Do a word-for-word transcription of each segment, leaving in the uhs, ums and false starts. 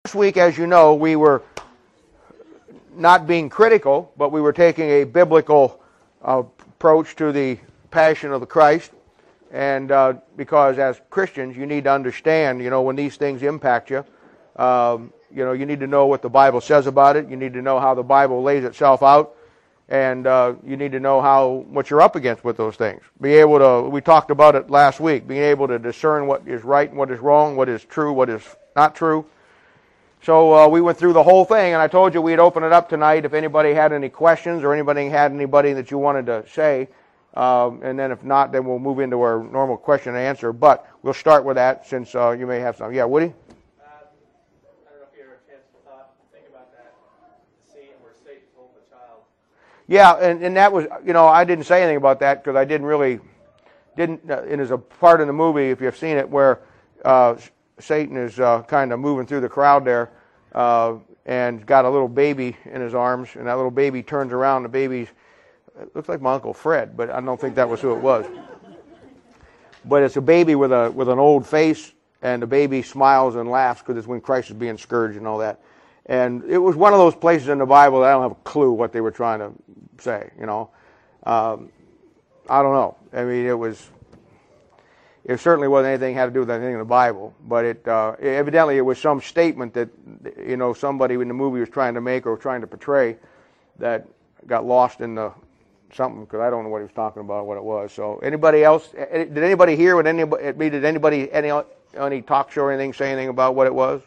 This week, as you know, we were not being critical, but we were taking a biblical uh, approach to the Passion of the Christ. And uh, because as Christians, you need to understand, you know, when these things impact you, um, you know, you need to know what the Bible says about it. You need to know how the Bible lays itself out. And uh, you need to know how what you're up against with those things. Be able to, we talked about it last week, being able to discern what is right and what is wrong, what is true, what is not true. So uh, we went through the whole thing, and I told you we'd open it up tonight if anybody had any questions or anybody had anybody that you wanted to say. Um, and then if not, then we'll move into our normal question and answer. But we'll start with that since uh, you may have some. Yeah, Woody? Uh, I don't know if you ever had a chance to thought, think about that, the scene where Satan told the child. Yeah, and, and that was, you know, I didn't say anything about that because I didn't really, didn't, uh, it is a part in the movie, if you've seen it, where uh, Satan is uh, kind of moving through the crowd there uh, and got a little baby in his arms, and that little baby turns around, the baby's, it looks like my Uncle Fred, but I don't think that was who it was. But it's a baby with a with an old face, and the baby smiles and laughs because it's when Christ is being scourged and all that. And it was one of those places in the Bible that I don't have a clue what they were trying to say, you know. Um, I don't know. I mean, it was, it certainly wasn't anything had to do with anything in the Bible, but it uh, evidently it was some statement that, you know, somebody in the movie was trying to make or trying to portray that got lost in the something, because I don't know what he was talking about, what it was. So anybody else, did anybody hear what anybody, did anybody, any, any talk show or anything say anything about what it was?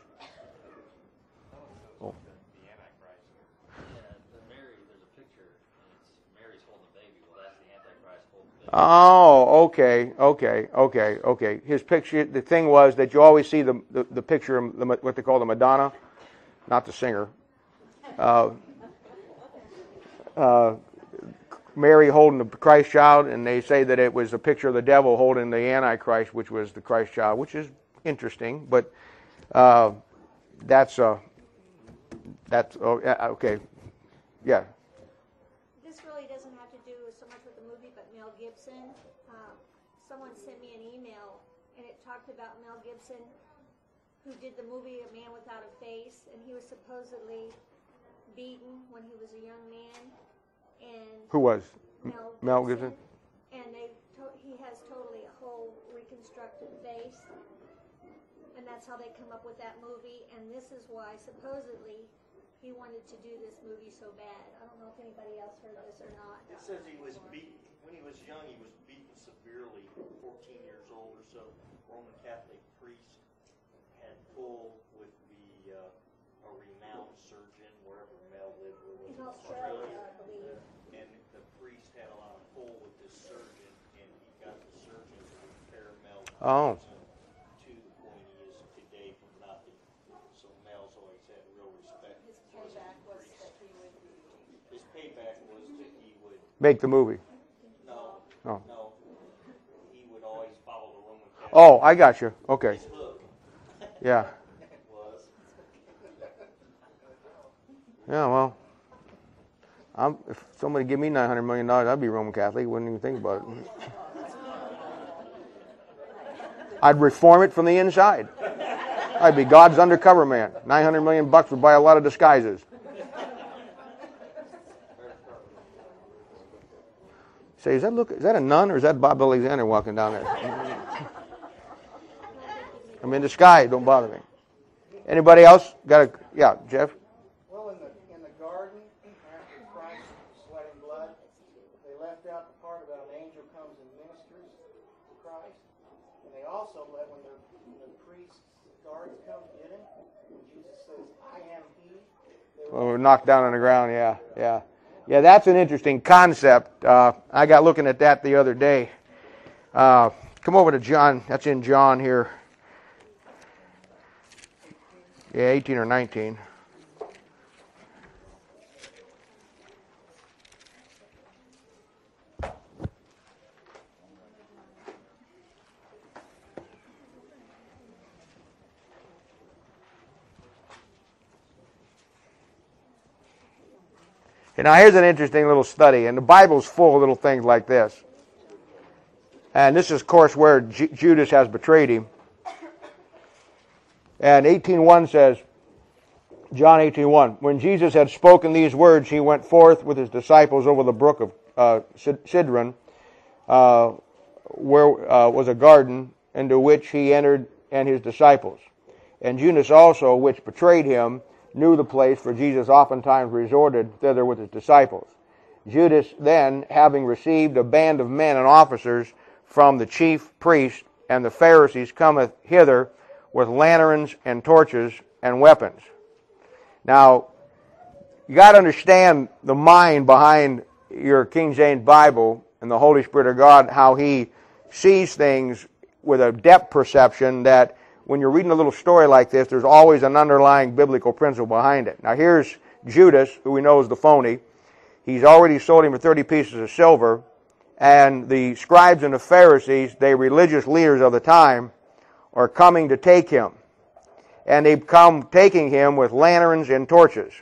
Oh. Oh, okay, okay, okay, okay. His picture, the thing was that you always see the the, the picture of the, what they call the Madonna, not the singer. Uh, uh, Mary holding the Christ child, and they say that it was a picture of the devil holding the Antichrist, which was the Christ child, which is interesting, but uh, that's uh, that's oh, okay, yeah. This really doesn't have to do so much with the movie, but Mel Gibson. Um, someone sent me an email, and it talked about Mel Gibson, who did the movie A Man Without a Face, and he was supposedly beaten when he was a young man. And who was Mel, Mel Gibson? And they to- he has totally a whole reconstructed face, and that's how they come up with that movie. And this is why supposedly he wanted to do this movie so bad. I don't know if anybody else heard this or not. It says he was beaten when he was young. He was beaten severely. fourteen years old or so. Roman Catholic priest had pulled with the uh, a renowned surgeon wherever Mel lived. Was In Australia, I believe. And the priest had a lot of pull with this surgeon, and he got the surgeon to repair Mel Oh. to the point he is today from nothing. So Mel's always had real respect. His payback was that he would His payback was that he would Make the movie. no Oh. no he would always follow the Roman Catholic. Oh, I got you. Okay. His look Yeah. was Yeah. Well, I'm, if somebody give me nine hundred million dollars, I'd be Roman Catholic. Wouldn't even think about it. I'd reform it from the inside. I'd be God's undercover man. Nine hundred million bucks would buy a lot of disguises. Say, is that look? Is that a nun or is that Bob Alexander walking down there? I'm in disguise. Don't bother me. Anybody else got a? Yeah, Jeff. Well, in the in the garden, after Christ sweating blood, they left out the part about an angel comes and ministers to Christ, and they also let when the, when the priest's guards come to get him, when Jesus says, "I am He." Well, we're knocked down on the ground. Yeah, yeah, yeah. That's an interesting concept. Uh, I got looking at that the other day. Uh, come over to John. That's in John here. Yeah, eighteen or nineteen. And now here's an interesting little study, and the Bible's full of little things like this. And this is, of course, where J- Judas has betrayed him. And eighteen one says, John eighteen one. When Jesus had spoken these words, he went forth with his disciples over the brook of uh, Cedron, uh, where uh, was a garden, into which he entered and his disciples. And Judas also, which betrayed him, knew the place, for Jesus oftentimes resorted thither with his disciples. Judas then, having received a band of men and officers from the chief priests and the Pharisees, cometh hither with lanterns and torches and weapons. Now, you got to understand the mind behind your King James Bible and the Holy Spirit of God, how he sees things with a depth perception that when you're reading a little story like this, there's always an underlying biblical principle behind it. Now, here's Judas, who we know is the phony. He's already sold him for thirty pieces of silver, and the scribes and the Pharisees, the religious leaders of the time, are coming to take him. And they come taking him with lanterns and torches.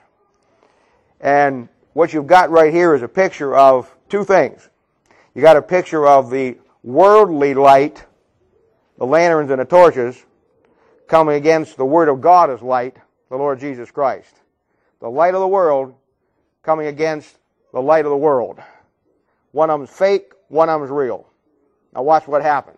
And what you've got right here is a picture of two things. You got a picture of the worldly light, the lanterns and the torches, coming against the Word of God as light, the Lord Jesus Christ. The light of the world coming against the light of the world. One of them's fake, one of them's real. Now watch what happens.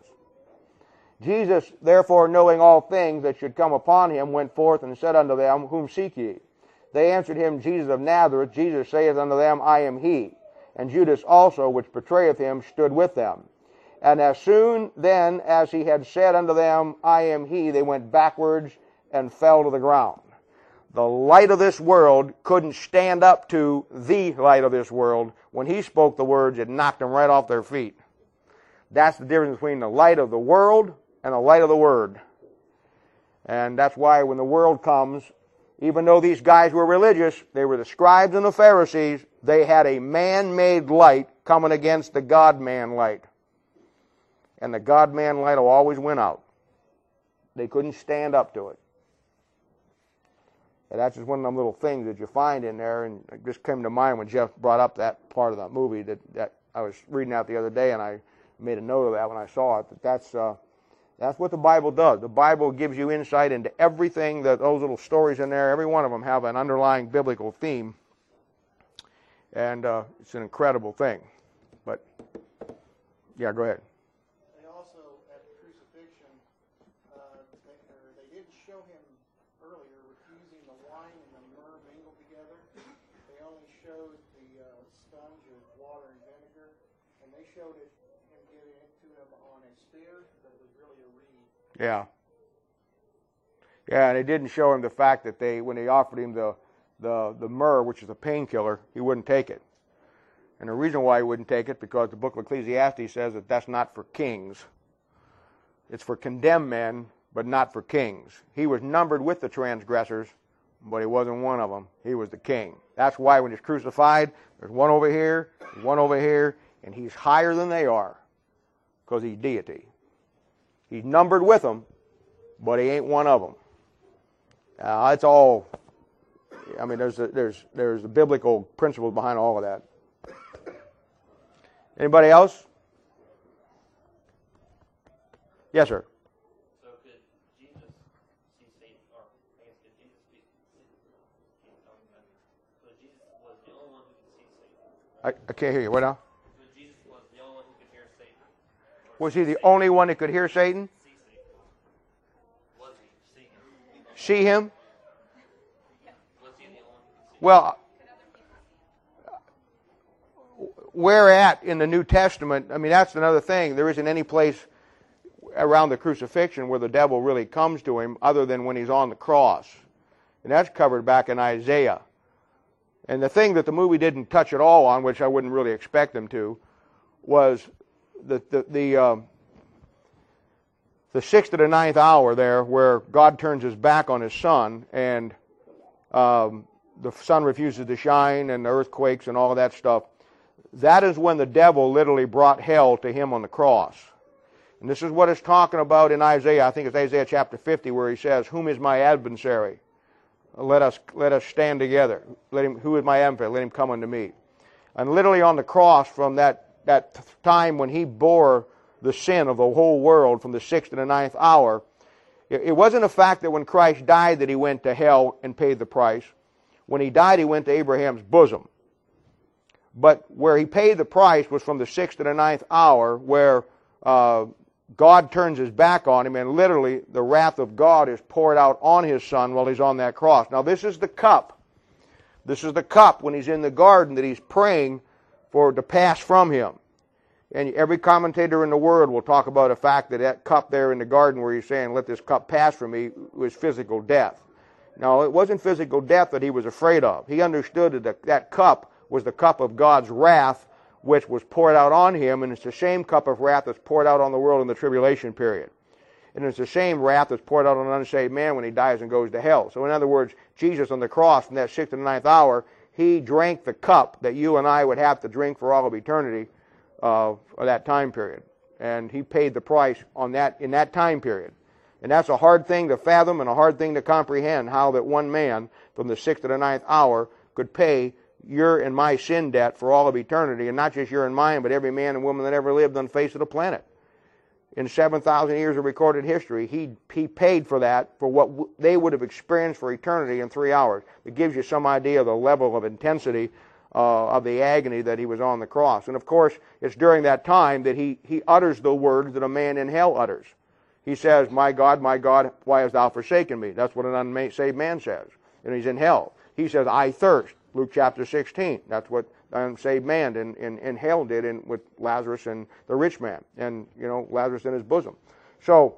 Jesus, therefore, knowing all things that should come upon him, went forth and said unto them, Whom seek ye? They answered him, Jesus of Nazareth. Jesus saith unto them, I am he. And Judas also, which betrayeth him, stood with them. And as soon then as he had said unto them, I am he, they went backwards and fell to the ground. The light of this world couldn't stand up to the light of this world. When he spoke the words, it knocked them right off their feet. That's the difference between the light of the world and the light of the Word. And that's why when the world comes, even though these guys were religious, they were the scribes and the Pharisees, they had a man-made light coming against the God-man light. And the God-man light will always win out. They couldn't stand up to it. And that's just one of them little things that you find in there, and it just came to mind when Jeff brought up that part of that movie that, that I was reading out the other day, and I made a note of that when I saw it, that that's... Uh, That's what the Bible does. The Bible gives you insight into everything, that those little stories in there, every one of them have an underlying biblical theme. And uh, it's an incredible thing. But, yeah, go ahead. They also, at the crucifixion, uh, they, or they didn't show him earlier refusing the wine and the myrrh mingled together. They only showed the uh, sponge of water and vinegar, and they showed it him giving it to him on a spear, but it was really a reed. Yeah. Yeah, and it didn't show him the fact that they, when they offered him the, the, the myrrh, which is a painkiller, he wouldn't take it. And the reason why he wouldn't take it, because the book of Ecclesiastes says that that's not for kings. It's for condemned men, but not for kings. He was numbered with the transgressors, but he wasn't one of them. He was the king. That's why when he's crucified, there's one over here, one over here, and he's higher than they are, because he's deity. He's numbered with them, but he ain't one of them. Uh, it's all, I mean, there's a, there's there's a biblical principle behind all of that. Anybody else? Yes, sir. So could Jesus see Satan, or I guess could Jesus be, so Jesus was the only one who could see Satan? I, I can't hear you. What now? So Jesus was the only one who could hear Satan? Or Was he the see Satan? only one that could hear Satan? See Satan. Was he? See him? See him? Was he the only one who could see Well, where at in the New Testament, I mean, that's another thing. There isn't any place around the crucifixion where the devil really comes to him other than when he's on the cross. And that's covered back in Isaiah. And the thing that the movie didn't touch at all on, which I wouldn't really expect them to, was the the the, um, the sixth to the ninth hour there, where God turns his back on his son, and um, the sun refuses to shine, and the earth quakes, and all of that stuff. That is when the devil literally brought hell to him on the cross. And this is what it's talking about in Isaiah. I think it's Isaiah chapter fifty, where he says, "Whom is my adversary? Let us let us stand together. Let him. Who is my adversary? Let him come unto me." And literally on the cross, from that that time when he bore the sin of the whole world, from the sixth to the ninth hour, It, it wasn't a fact that when Christ died that he went to hell and paid the price. When he died, he went to Abraham's bosom. But where he paid the price was from the sixth to the ninth hour, where uh, God turns his back on him, and literally the wrath of God is poured out on his son while he's on that cross. Now this is the cup. This is the cup when he's in the garden that he's praying for to pass from him. And every commentator in the world will talk about the fact that that cup there in the garden where he's saying, let this cup pass from me, was physical death. Now, it wasn't physical death that he was afraid of. He understood that the, that cup was the cup of God's wrath, which was poured out on him, and it's the same cup of wrath that's poured out on the world in the tribulation period. And it's the same wrath that's poured out on an unsaved man when he dies and goes to hell. So in other words, Jesus on the cross in that sixth and ninth hour, he drank the cup that you and I would have to drink for all of eternity uh, for that time period. And he paid the price on that in that time period. And that's a hard thing to fathom and a hard thing to comprehend, how that one man from the sixth to the ninth hour could pay your and my sin debt for all of eternity, and not just your and mine, but every man and woman that ever lived on the face of the planet. In seven thousand years of recorded history, he, he paid for that, for what w- they would have experienced for eternity in three hours. It gives you some idea of the level of intensity uh, of the agony that he was on the cross. And of course, it's during that time that he, he utters the words that a man in hell utters. He says, my God, my God, why hast thou forsaken me? That's what an unsaved man says. And he's in hell. He says, I thirst. Luke chapter sixteen. That's what an unsaved man in, in, in hell did in, with Lazarus and the rich man. And, you know, Lazarus in his bosom. So,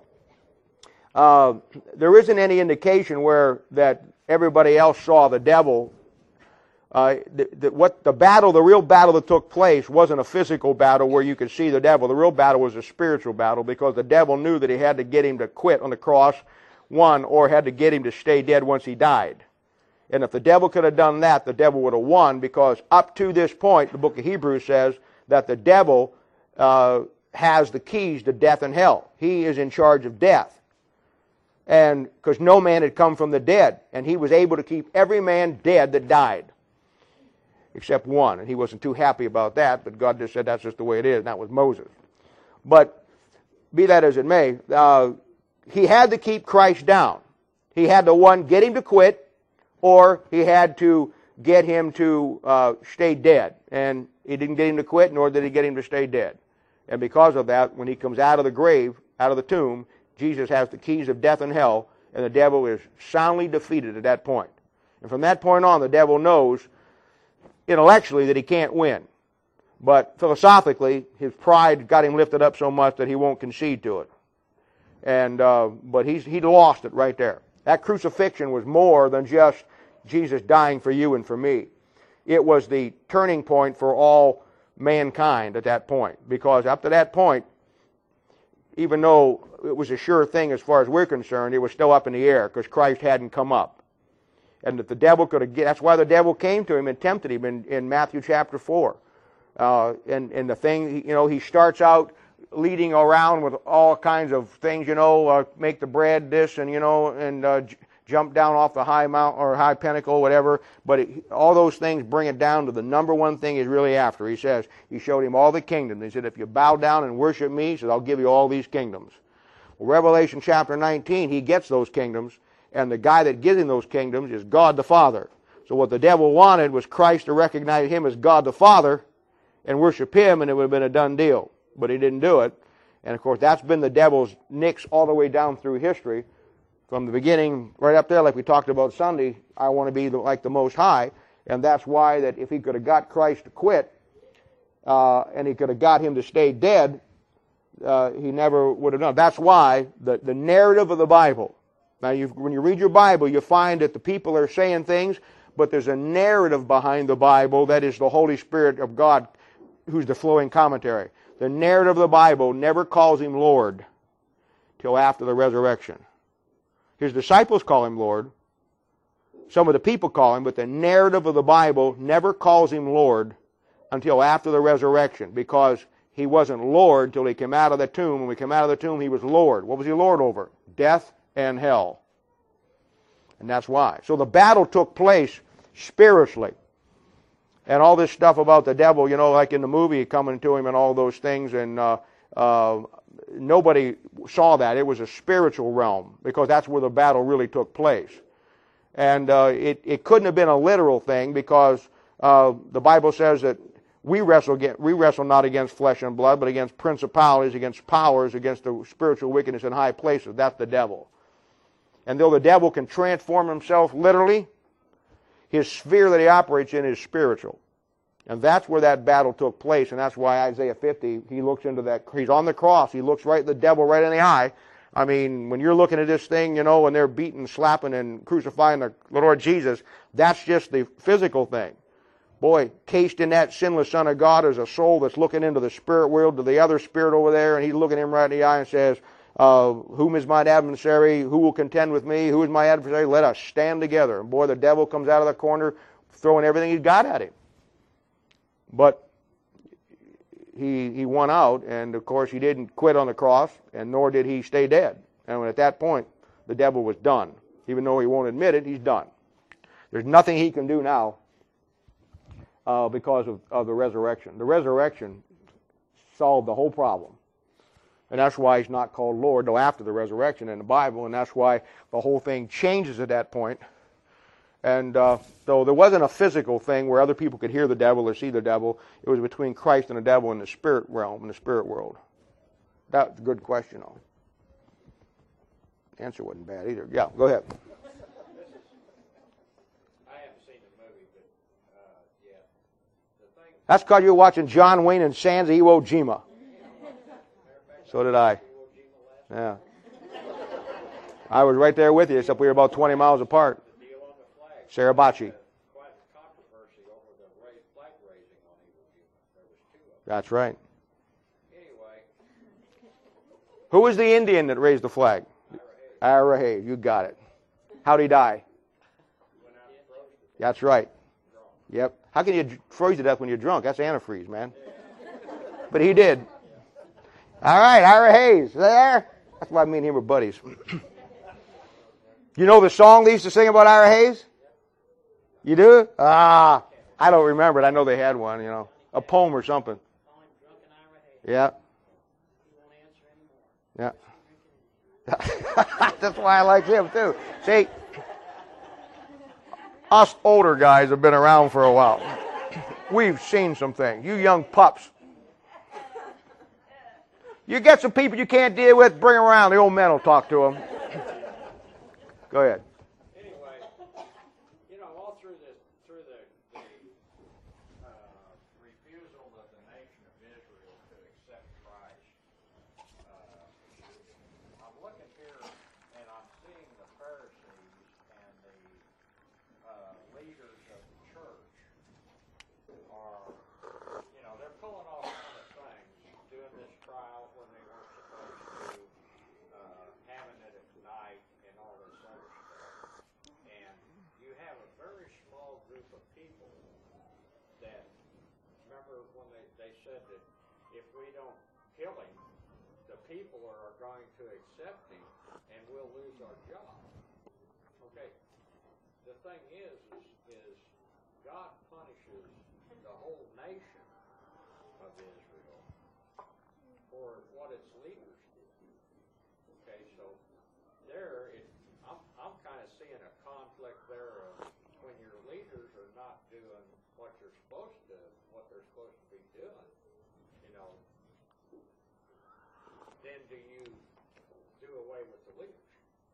uh, there isn't any indication where that everybody else saw the devil. Uh, the, the, what the battle, the real battle that took place wasn't a physical battle where you could see the devil. The real battle was a spiritual battle, because the devil knew that he had to get him to quit on the cross, one, or had to get him to stay dead once he died. And if the devil could have done that, the devil would have won, because up to this point, the book of Hebrews says that the devil uh, has the keys to death and hell. He is in charge of death. And because no man had come from the dead, and he was able to keep every man dead that died, except one. And he wasn't too happy about that, but God just said that's just the way it is, and that was Moses. But be that as it may, uh, he had to keep Christ down. He had to, one, get him to quit, or he had to get him to uh, stay dead. And he didn't get him to quit, nor did he get him to stay dead. And because of that, when he comes out of the grave, out of the tomb, Jesus has the keys of death and hell, and the devil is soundly defeated at that point. And from that point on, the devil knows intellectually that he can't win. But philosophically, his pride got him lifted up so much that he won't concede to it. And uh, but he's he lost it right there. That crucifixion was more than just Jesus dying for you and for me. It was the turning point for all mankind at that point. Because up to that point, even though it was a sure thing as far as we're concerned, it was still up in the air because Christ hadn't come up. And that the devil could have, that's why the devil came to him and tempted him in, in Matthew chapter four. Uh, and, and the thing, you know, he starts out leading around with all kinds of things, you know, uh, make the bread this and, you know, and uh, j- jump down off the high mountain or high pinnacle, whatever. But it, all those things bring it down to the number one thing he's really after. He says, he showed him all the kingdoms. He said, if you bow down and worship me, he said, I'll give you all these kingdoms. Well, Revelation chapter nineteen, he gets those kingdoms. And the guy that gives him those kingdoms is God the Father. So what the devil wanted was Christ to recognize him as God the Father and worship him, and it would have been a done deal. But he didn't do it. And of course, that's been the devil's nix all the way down through history. From the beginning, right up there, like we talked about Sunday, I want to be the, like the Most High. And that's why that if he could have got Christ to quit, uh, and he could have got him to stay dead, uh, he never would have done it. That's why the, the narrative of the Bible. Now, you, when you read your Bible, you find that the people are saying things, but there's a narrative behind the Bible that is the Holy Spirit of God, who's the flowing commentary. The narrative of the Bible never calls him Lord till after the resurrection. His disciples call him Lord. Some of the people call him, but the narrative of the Bible never calls him Lord until after the resurrection, because he wasn't Lord till he came out of the tomb. When he came out of the tomb, he was Lord. What was he Lord over? Death and hell. And that's why. So the battle took place spiritually. And all this stuff about the devil, you know, like in the movie coming to him and all those things, and uh, uh, nobody saw that. It was a spiritual realm because that's where the battle really took place. And uh, it, it couldn't have been a literal thing because uh, the Bible says that we wrestle, get, we wrestle not against flesh and blood, but against principalities, against powers, against the spiritual wickedness in high places. That's the devil. And though the devil can transform himself literally, his sphere that he operates in is spiritual. And that's where that battle took place, and that's why Isaiah fifty, he looks into that, he's on the cross, he looks right at the devil right in the eye. I mean, when you're looking at this thing, you know, and they're beating, slapping, and crucifying the Lord Jesus, that's just the physical thing. Boy, cased in that sinless Son of God is a soul that's looking into the spirit world, to the other spirit over there, and he's looking him right in the eye and says, uh, whom is mine adversary? Who will contend with me? Who is my adversary? Let us stand together. And boy, the devil comes out of the corner throwing everything he's got at him. But he he won out, and of course he didn't quit on the cross, and nor did he stay dead. And at that point, the devil was done. Even though he won't admit it, he's done. There's nothing he can do now uh, because of, of the resurrection. The resurrection solved the whole problem. And that's why he's not called Lord till after the resurrection in the Bible, and that's why the whole thing changes at that point. And uh, so there wasn't a physical thing where other people could hear the devil or see the devil. It was between Christ and the devil in the spirit realm, in the spirit world. That's a good question, though. The answer wasn't bad either. Yeah, go ahead. I haven't seen the movie, but uh, yeah, the thing. That's because you're watching John Wayne and Sans Iwo Jima. So did I. Yeah. I was right there with you, except we were about twenty miles apart. Sarabachi. Quite a controversy over the flag raising on Iwo Jima. There was two of them. That's right. Anyway. Who was the Indian that raised the flag? Ira Hayes. You got it. How'd he die? That's right. Yep. How can you freeze to death when you're drunk? That's antifreeze, man. But he did. All right, Ira Hayes. There? That's why me and him were buddies. You know the song they used to sing about Ira Hayes? You do? Ah, I don't remember it. I know they had one, you know. A poem or something. Yeah. Yeah. That's why I like him, too. See, us older guys have been around for a while. We've seen some things. You young pups. You get some people you can't deal with, bring them around. The old men will talk to them. Go ahead. Anyway, you know, all through this, through the, the uh, refusal of the nation of Israel to accept Christ, uh, I'm looking here and I'm seeing the Pharisees and the uh, leaders of the church are, you know, they're pulling off kind of things, doing this trial when they weren't supposed to, uh, having it at night, and all this other stuff. And you have a very small group of people that, remember when they, they said that if we don't kill him, the people are going to accept him and we'll lose our job. Okay. The thing is, is, is God punishes the whole nation of Israel for what its leaders did. Okay, so there, it, I'm, I'm kind of seeing a conflict there of when your leaders are not doing what you're supposed to, what they're supposed to be doing, you know, then do you do away with the leaders?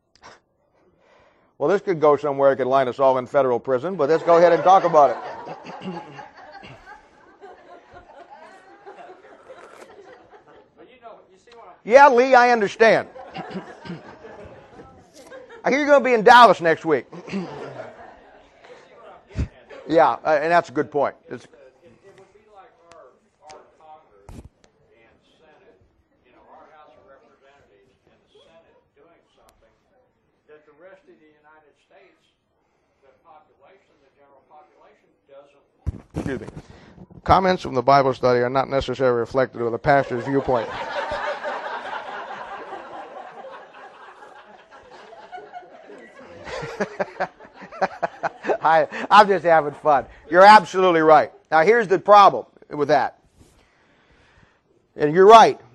Well, this could go somewhere. It could line us all in federal prison, but let's go ahead and talk about it. But you know, you see what I'm... Yeah, Lee, I understand. I hear you're going to be in Dallas next week. Yeah, uh, and that's a good point. It's, It, it would be like our, our Congress and Senate, you know, our House of Representatives and the Senate doing something that the rest of the United States, the population, the general population, doesn't. excuse me. Comments from the Bible study are not necessarily reflective of the pastor's viewpoint. I, I'm just having fun. You're absolutely right. Now, here's the problem with that. And you're right.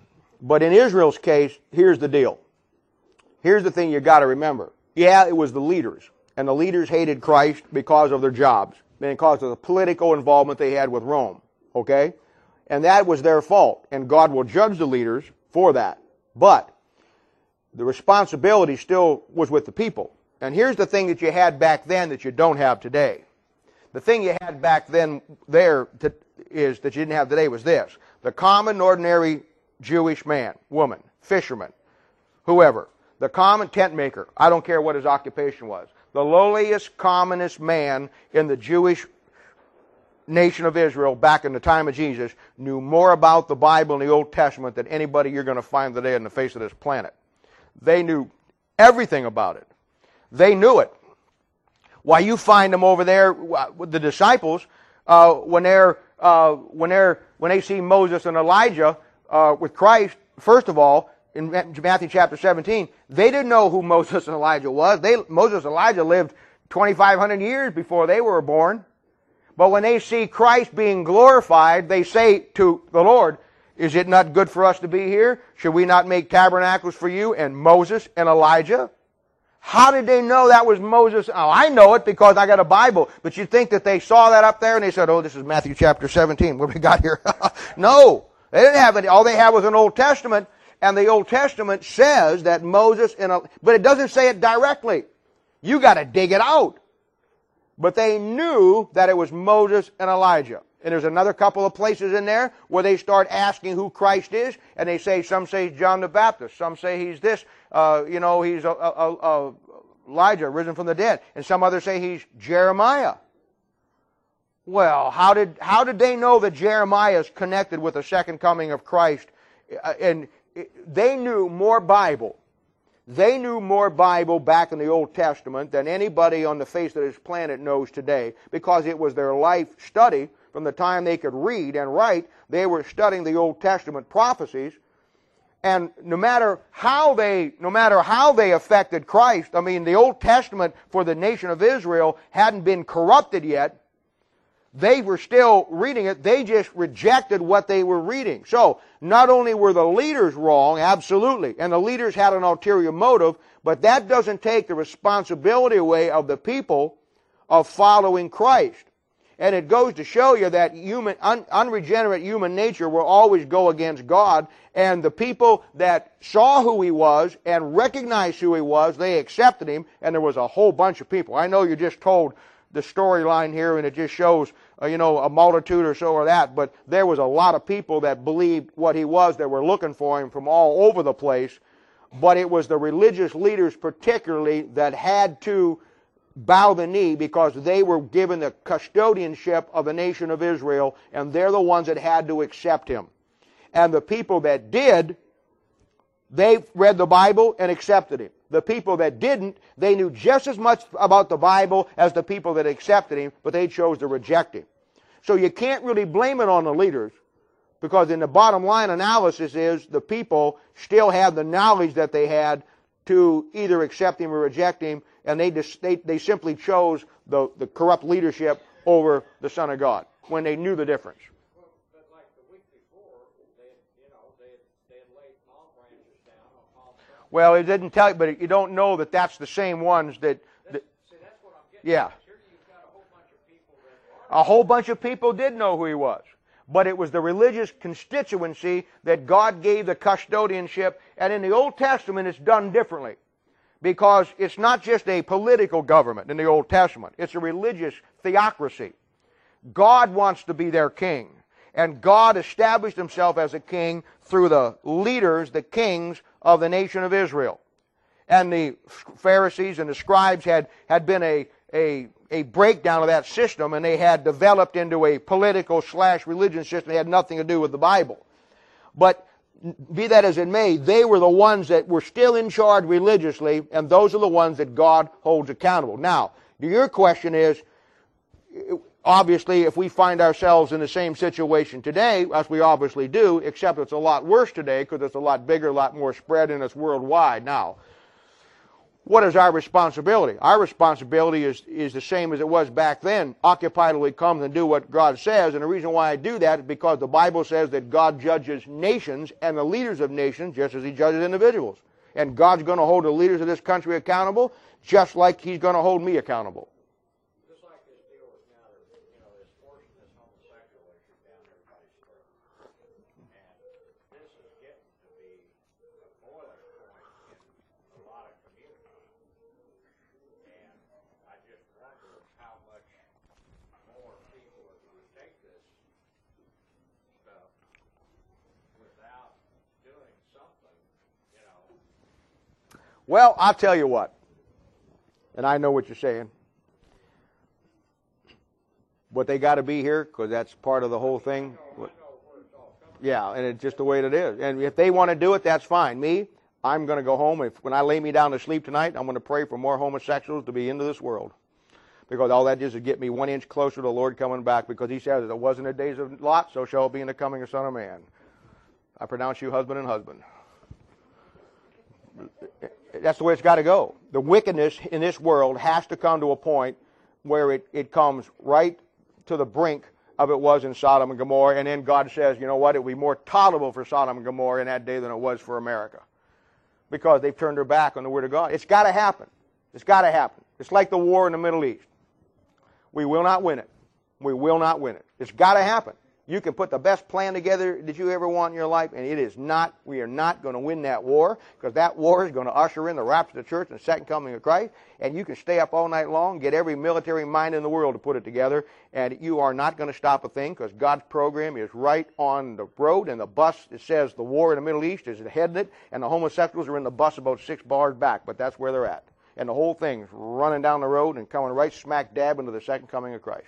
But in Israel's case, here's the deal. Here's the thing you got to remember. Yeah, it was the leaders. And the leaders hated Christ because of their jobs. Because of the political involvement they had with Rome. Okay? And that was their fault. And God will judge the leaders for that. But the responsibility still was with the people. And here's the thing that you had back then that you don't have today. The thing you had back then there to, is that you didn't have today was this. The common, ordinary Jewish man, woman, fisherman, whoever. The common tent maker. I don't care what his occupation was. The lowliest, commonest man in the Jewish nation of Israel back in the time of Jesus knew more about the Bible and the Old Testament than anybody you're going to find today on the face of this planet. They knew everything about it. They knew it. Why, you find them over there with the disciples uh, when they're uh, when they're when they see Moses and Elijah uh, with Christ. First of all, in Matthew chapter seventeen, they didn't know who Moses and Elijah was. They Moses and Elijah lived twenty-five hundred years before they were born. But when they see Christ being glorified, they say to the Lord, "Is it not good for us to be here? Should we not make tabernacles for you and Moses and Elijah?" How did they know that was Moses? Oh, I know it because I got a Bible. But you think that they saw that up there and they said, "Oh, this is Matthew chapter seventeen. What we got here?" No, they didn't have it. All they had was an Old Testament, and the Old Testament says that Moses and but it doesn't say it directly. You got to dig it out. But they knew that it was Moses and Elijah. And there's another couple of places in there where they start asking who Christ is, and they say, some say John the Baptist, some say he's this, uh, you know, he's a, a, a Elijah risen from the dead, and some others say he's Jeremiah. Well, how did how did they know that Jeremiah is connected with the second coming of Christ? And they knew more Bible. They knew more Bible back in the Old Testament than anybody on the face of this planet knows today, because it was their life study. From the time they could read and write, they were studying the Old Testament prophecies. And no matter how they, no matter how they affected Christ, I mean, the Old Testament for the nation of Israel hadn't been corrupted yet. They were still reading it. They just rejected what they were reading. So, not only were the leaders wrong, absolutely, and the leaders had an ulterior motive, but that doesn't take the responsibility away of the people of following Christ. And it goes to show you that human, un, unregenerate human nature will always go against God. And the people that saw who He was and recognized who He was, they accepted Him. And there was a whole bunch of people. I know you just told the storyline here, and it just shows, uh, you know, a multitude or so or that. But there was a lot of people that believed what He was, that were looking for Him from all over the place. But it was the religious leaders particularly that had to bow the knee, because they were given the custodianship of the nation of Israel, and they're the ones that had to accept Him. And the people that did, they read the Bible and accepted Him. The people that didn't, they knew just as much about the Bible as the people that accepted Him, but they chose to reject Him. So you can't really blame it on the leaders, because in the bottom line analysis is the people still had the knowledge that they had to either accept Him or reject Him, and they just, they, they simply chose the, the corrupt leadership over the Son of God when they knew the difference. Well, but like the week before, they, you know, they they had laid palm branches down on Palm Sunday. Well, it didn't tell you, but you don't know that that's the same ones that. that See, that's what I'm getting yeah. at. Here you've got a whole bunch of people that are. A whole bunch of people did know who He was. But it was the religious constituency that God gave the custodianship. And in the Old Testament, it's done differently. Because it's not just a political government in the Old Testament. It's a religious theocracy. God wants to be their king. And God established Himself as a king through the leaders, the kings of the nation of Israel. And the Pharisees and the scribes had, had been a, a, a breakdown of that system, and they had developed into a political slash religion system that had nothing to do with the Bible. But be that as it may, they were the ones that were still in charge religiously, and those are the ones that God holds accountable. Now, your question is, obviously, if we find ourselves in the same situation today, as we obviously do, except it's a lot worse today because it's a lot bigger, a lot more spread, and it's worldwide now. What is our responsibility? Our responsibility is, is the same as it was back then. Occupy till he comes and do what God says. And the reason why I do that is because the Bible says that God judges nations and the leaders of nations just as he judges individuals. And God's going to hold the leaders of this country accountable just like he's going to hold me accountable. Just like this deal with now, you know, this forcing this homosexual issue down everybody's throat. And this is getting to be a boiling point in a lot of communities. And I just wonder how much more people are going to take this stuff without doing something, you know. Well, I'll tell you what. And I know what you're saying. But they got to be here because that's part of the whole thing. Yeah, and it's just the way it is. And if they want to do it, that's fine. Me, I'm going to go home. If when I lay me down to sleep tonight, I'm going to pray for more homosexuals to be into this world. Because all that is is get me one inch closer to the Lord coming back. Because he says, it wasn't the days of Lot, so shall it be in the coming of Son of Man. I pronounce you husband and husband. That's the way it's got to go. The wickedness in this world has to come to a point where it, it comes right to the brink of it was in Sodom and Gomorrah, and then God says, you know what, it will be more tolerable for Sodom and Gomorrah in that day than it was for America. Because they've turned their back on the Word of God. It's got to happen. It's got to happen. It's like the war in the Middle East. We will not win it. We will not win it. It's got to happen. You can put the best plan together that you ever want in your life, and it is not, we are not going to win that war, because that war is going to usher in the rapture of the church and the second coming of Christ, and you can stay up all night long, get every military mind in the world to put it together, and you are not going to stop a thing, because God's program is right on the road, and the bus, it says the war in the Middle East is heading it, and the homosexuals are in the bus about six bars back, but that's where they're at. And the whole thing's running down the road and coming right smack dab into the second coming of Christ.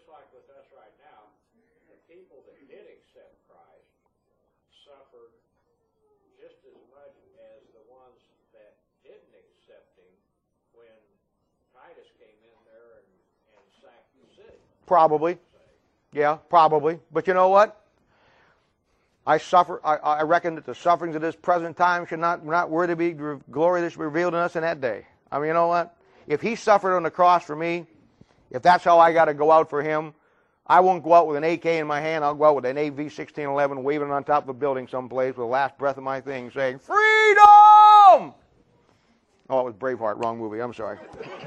Probably. Yeah, probably. But you know what? I suffer. I, I reckon that the sufferings of this present time should not not worthy to be glory that's revealed in us in that day. I mean, you know what? If he suffered on the cross for me, if that's how I got to go out for him, I won't go out with an A K in my hand. I'll go out with an A V sixteen eleven waving on top of a building someplace with the last breath of my thing saying, freedom! Oh, it was Braveheart. Wrong movie. I'm sorry.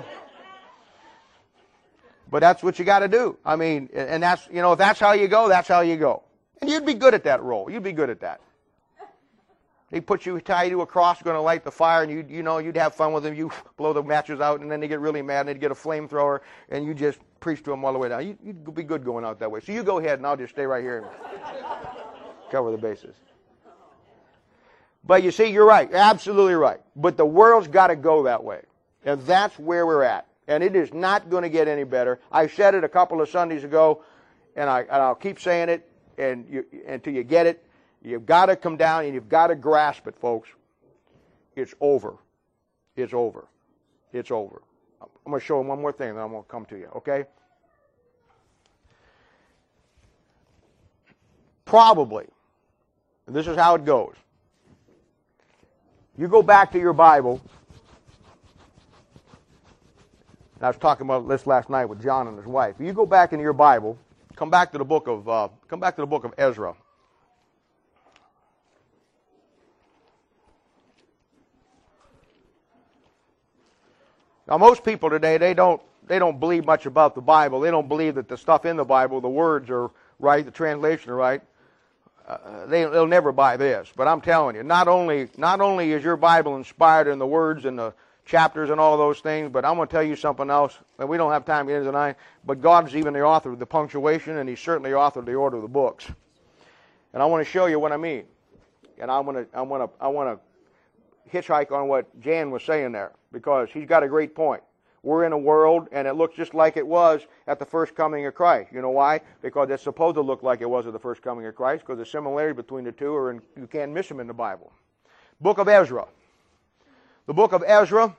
But that's what you got to do. I mean, and that's, you know, if that's how you go, that's how you go. And you'd be good at that role. You'd be good at that. They put you, tie you to a cross, going to light the fire, and you, you know, you'd have fun with them. You blow the matches out, and then they get really mad, and they'd get a flamethrower, and you just preach to them all the way down. You, you'd be good going out that way. So you go ahead, and I'll just stay right here and cover the bases. But you see, you're right. Absolutely right. But the world's got to go that way. And that's where we're at. And it is not going to get any better. I said it a couple of Sundays ago, and, I, and I'll keep saying it and you, until you get it. You've got to come down and you've got to grasp it, folks. It's over. It's over. It's over. I'm going to show them one more thing, then I'm going to come to you, okay? Probably, and this is how it goes. You go back to your Bible. And I was talking about this last night with John and his wife. You go back into your Bible, come back to the book of uh, come back to the book of Ezra. Now, most people today, they don't they don't believe much about the Bible. They don't believe that the stuff in the Bible, the words are right, the translation are right. Uh, they, they'll never buy this. But I'm telling you, not only not only is your Bible inspired in the words and the chapters and all those things, but I'm going to tell you something else, and we don't have time to get into tonight, but God's even the author of the punctuation, and he's certainly the author of the order of the books. And I want to show you what I mean. And I want to I want to I want to hitchhike on what Jan was saying there, because he's got a great point. We're in a world, and it looks just like it was at the first coming of Christ. You know why? Because it's supposed to look like it was at the first coming of Christ, because the similarity between the two are, and you can't miss them in the Bible. Book of Ezra. The book of Ezra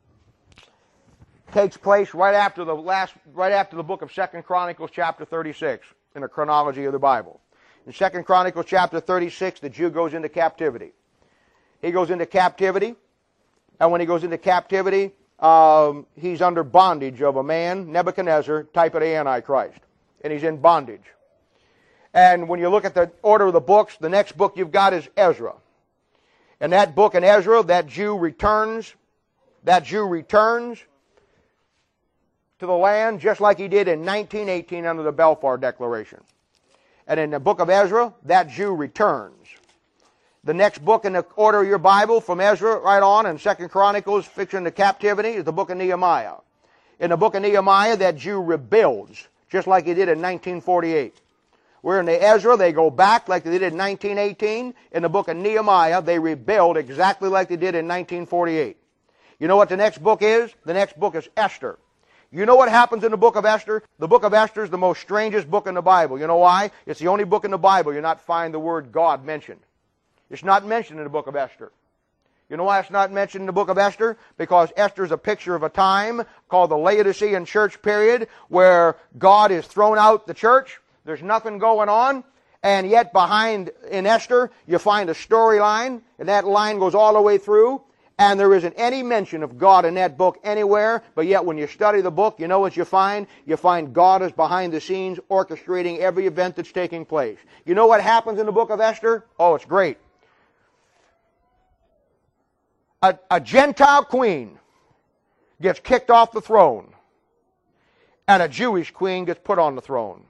takes place right after the last, right after the book of Second Chronicles, chapter thirty-six, in the chronology of the Bible. In Second Chronicles, chapter thirty-six, the Jew goes into captivity. He goes into captivity. And when he goes into captivity, um, he's under bondage of a man, Nebuchadnezzar, type of the Antichrist. And he's in bondage. And when you look at the order of the books, the next book you've got is Ezra. And that book in Ezra, that Jew returns, that Jew returns to the land just like he did in nineteen eighteen under the Balfour Declaration. And in the book of Ezra, that Jew returns. The next book in the order of your Bible from Ezra right on in Second Chronicles, fiction to captivity, is the book of Nehemiah. In the book of Nehemiah, that Jew rebuilds, just like he did in nineteen forty-eight. Where in the Ezra, they go back like they did in nineteen eighteen. In the book of Nehemiah, they rebuild exactly like they did in nineteen forty-eight. You know what the next book is? The next book is Esther. You know what happens in the book of Esther? The book of Esther is the most strangest book in the Bible. You know why? It's the only book in the Bible you're not find the word God mentioned. It's not mentioned in the book of Esther. You know why it's not mentioned in the book of Esther? Because Esther is a picture of a time called the Laodicean church period where God has thrown out the church. There's nothing going on. And yet behind, in Esther, you find a storyline. And that line goes all the way through. And there isn't any mention of God in that book anywhere. But yet when you study the book, you know what you find? You find God is behind the scenes orchestrating every event that's taking place. You know what happens in the book of Esther? Oh, it's great. A, a Gentile queen gets kicked off the throne, and a Jewish queen gets put on the throne.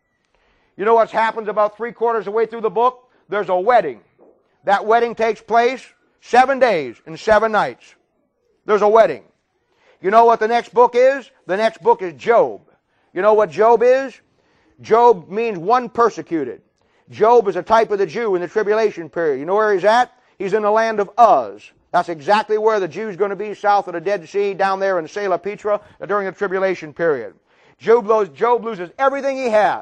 You know what happens about three quarters of the way through the book? There's a wedding. That wedding takes place seven days and seven nights. There's a wedding. You know what the next book is? The next book is Job. You know what Job is? Job means one persecuted. Job is a type of the Jew in the tribulation period. You know where he's at? He's in the land of Uz. That's exactly where the Jew's going to be, south of the Dead Sea, down there in Selah Petra, during the tribulation period. Job, loses, Job loses everything he has.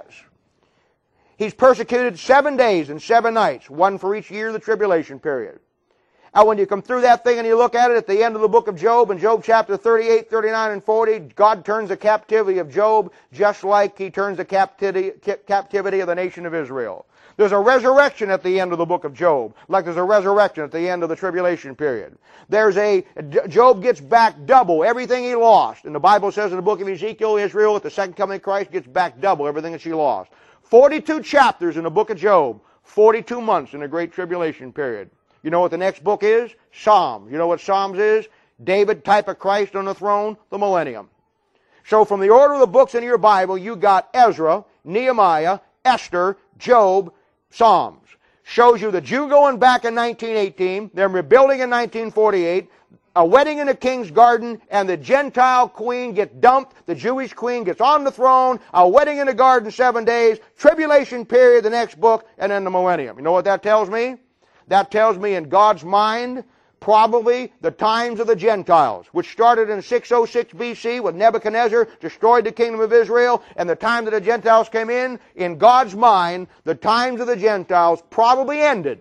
He's persecuted seven days and seven nights, one for each year of the tribulation period. And when you come through that thing and you look at it at the end of the book of Job, in Job chapter thirty-eight, thirty-nine, and forty, God turns the captivity of Job just like he turns the captivity, captivity of the nation of Israel. There's a resurrection at the end of the book of Job, like there's a resurrection at the end of the tribulation period. There's a, Job gets back double everything he lost. And the Bible says in the book of Ezekiel, Israel at the second coming of Christ gets back double everything that she lost. forty-two chapters in the book of Job, forty-two months in the great tribulation period. You know what the next book is? Psalms. You know what Psalms is? David, type of Christ on the throne, the millennium. So from the order of the books in your Bible, you got Ezra, Nehemiah, Esther, Job, Psalms. Shows you the Jew going back in nineteen eighteen, them rebuilding in nineteen forty-eight, a wedding in a king's garden, and the Gentile queen gets dumped, the Jewish queen gets on the throne, a wedding in the garden seven days, tribulation period, the next book, and then the millennium. You know what that tells me? That tells me in God's mind, probably the times of the Gentiles, which started in six oh six B C when Nebuchadnezzar destroyed the kingdom of Israel, and the time that the Gentiles came in, in God's mind, the times of the Gentiles probably ended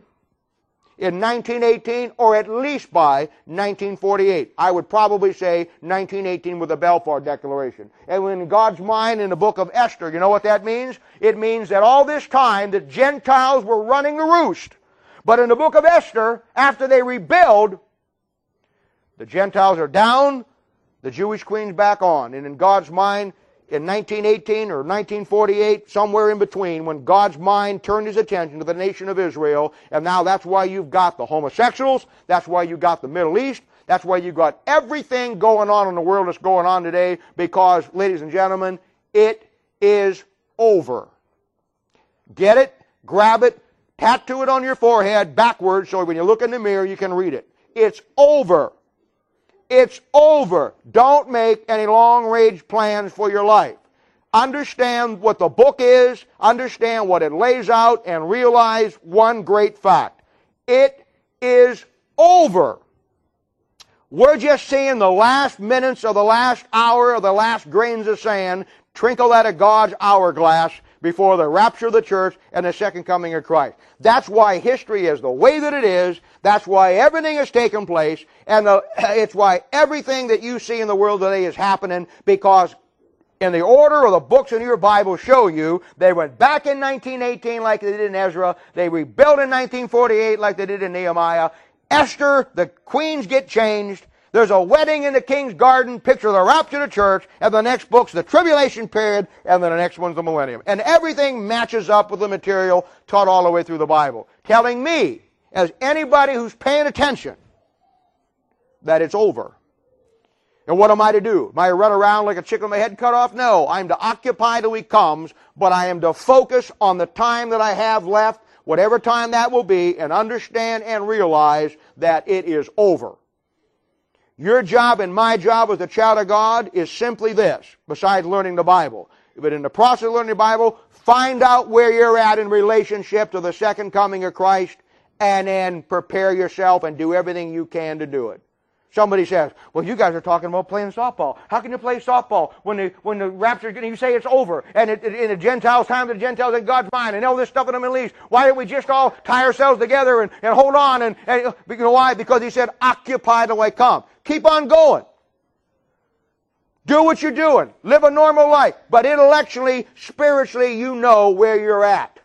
in nineteen eighteen, or at least by nineteen forty-eight. I would probably say nineteen eighteen with the Balfour Declaration. And in God's mind, in the book of Esther, you know what that means? It means that all this time the Gentiles were running the roost. But in the book of Esther, after they rebuild, the Gentiles are down, the Jewish queen's back on. And in God's mind, in nineteen eighteen or nineteen forty-eight, somewhere in between, when God's mind turned his attention to the nation of Israel, and now that's why you've got the homosexuals, that's why you got the Middle East, that's why you got everything going on in the world that's going on today, because, ladies and gentlemen, it is over. Get it? Grab it? Tattoo it on your forehead backwards so when you look in the mirror you can read it. It's over. It's over. Don't make any long-range plans for your life. Understand what the book is, understand what it lays out, and realize one great fact. It is over. We're just seeing the last minutes of the last hour of the last grains of sand trinkle out of God's hourglass before the rapture of the church and the second coming of Christ. That's why history is the way that it is. That's why everything has taken place. And the, it's why everything that you see in the world today is happening, because in the order of the books in your Bible show you, they went back in nineteen eighteen like they did in Ezra. They rebuilt in nineteen forty-eight like they did in Nehemiah. Esther, the queens get changed. There's a wedding in the king's garden, picture of the rapture of the church, and the next book's the tribulation period, and then the next one's the millennium. And everything matches up with the material taught all the way through the Bible, telling me, as anybody who's paying attention, that it's over. And what am I to do? Am I to run around like a chicken with my head cut off? No, I'm to occupy till he comes, but I am to focus on the time that I have left, whatever time that will be, and understand and realize that it is over. Your job and my job as a child of God is simply this, besides learning the Bible. But in the process of learning the Bible, find out where you're at in relationship to the second coming of Christ, and then prepare yourself and do everything you can to do it. Somebody says, well, you guys are talking about playing softball. How can you play softball when the when the rapture is getting, you say it's over, and it, it, in the Gentiles' time, the Gentiles in God's mind, and all this stuff in the Middle East? Why don't we just all tie ourselves together and, and hold on? And, and you know why? Because he said, occupy till I come. Keep on going. Do what you're doing. Live a normal life. But intellectually, spiritually, you know where you're at.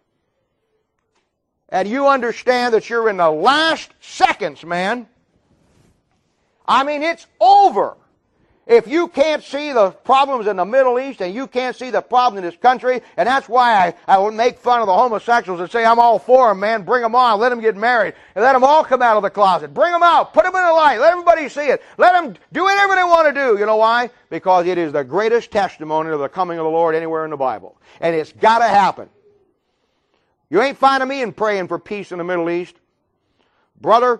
And you understand that you're in the last seconds, man. I mean, it's over. If you can't see the problems in the Middle East and you can't see the problem in this country, and that's why I, I would make fun of the homosexuals and say, I'm all for them, man. Bring them on. Let them get married. And let them all come out of the closet. Bring them out. Put them in the light. Let everybody see it. Let them do whatever they want to do. You know why? Because it is the greatest testimony of the coming of the Lord anywhere in the Bible. And it's got to happen. You ain't finding me in praying for peace in the Middle East. Brother,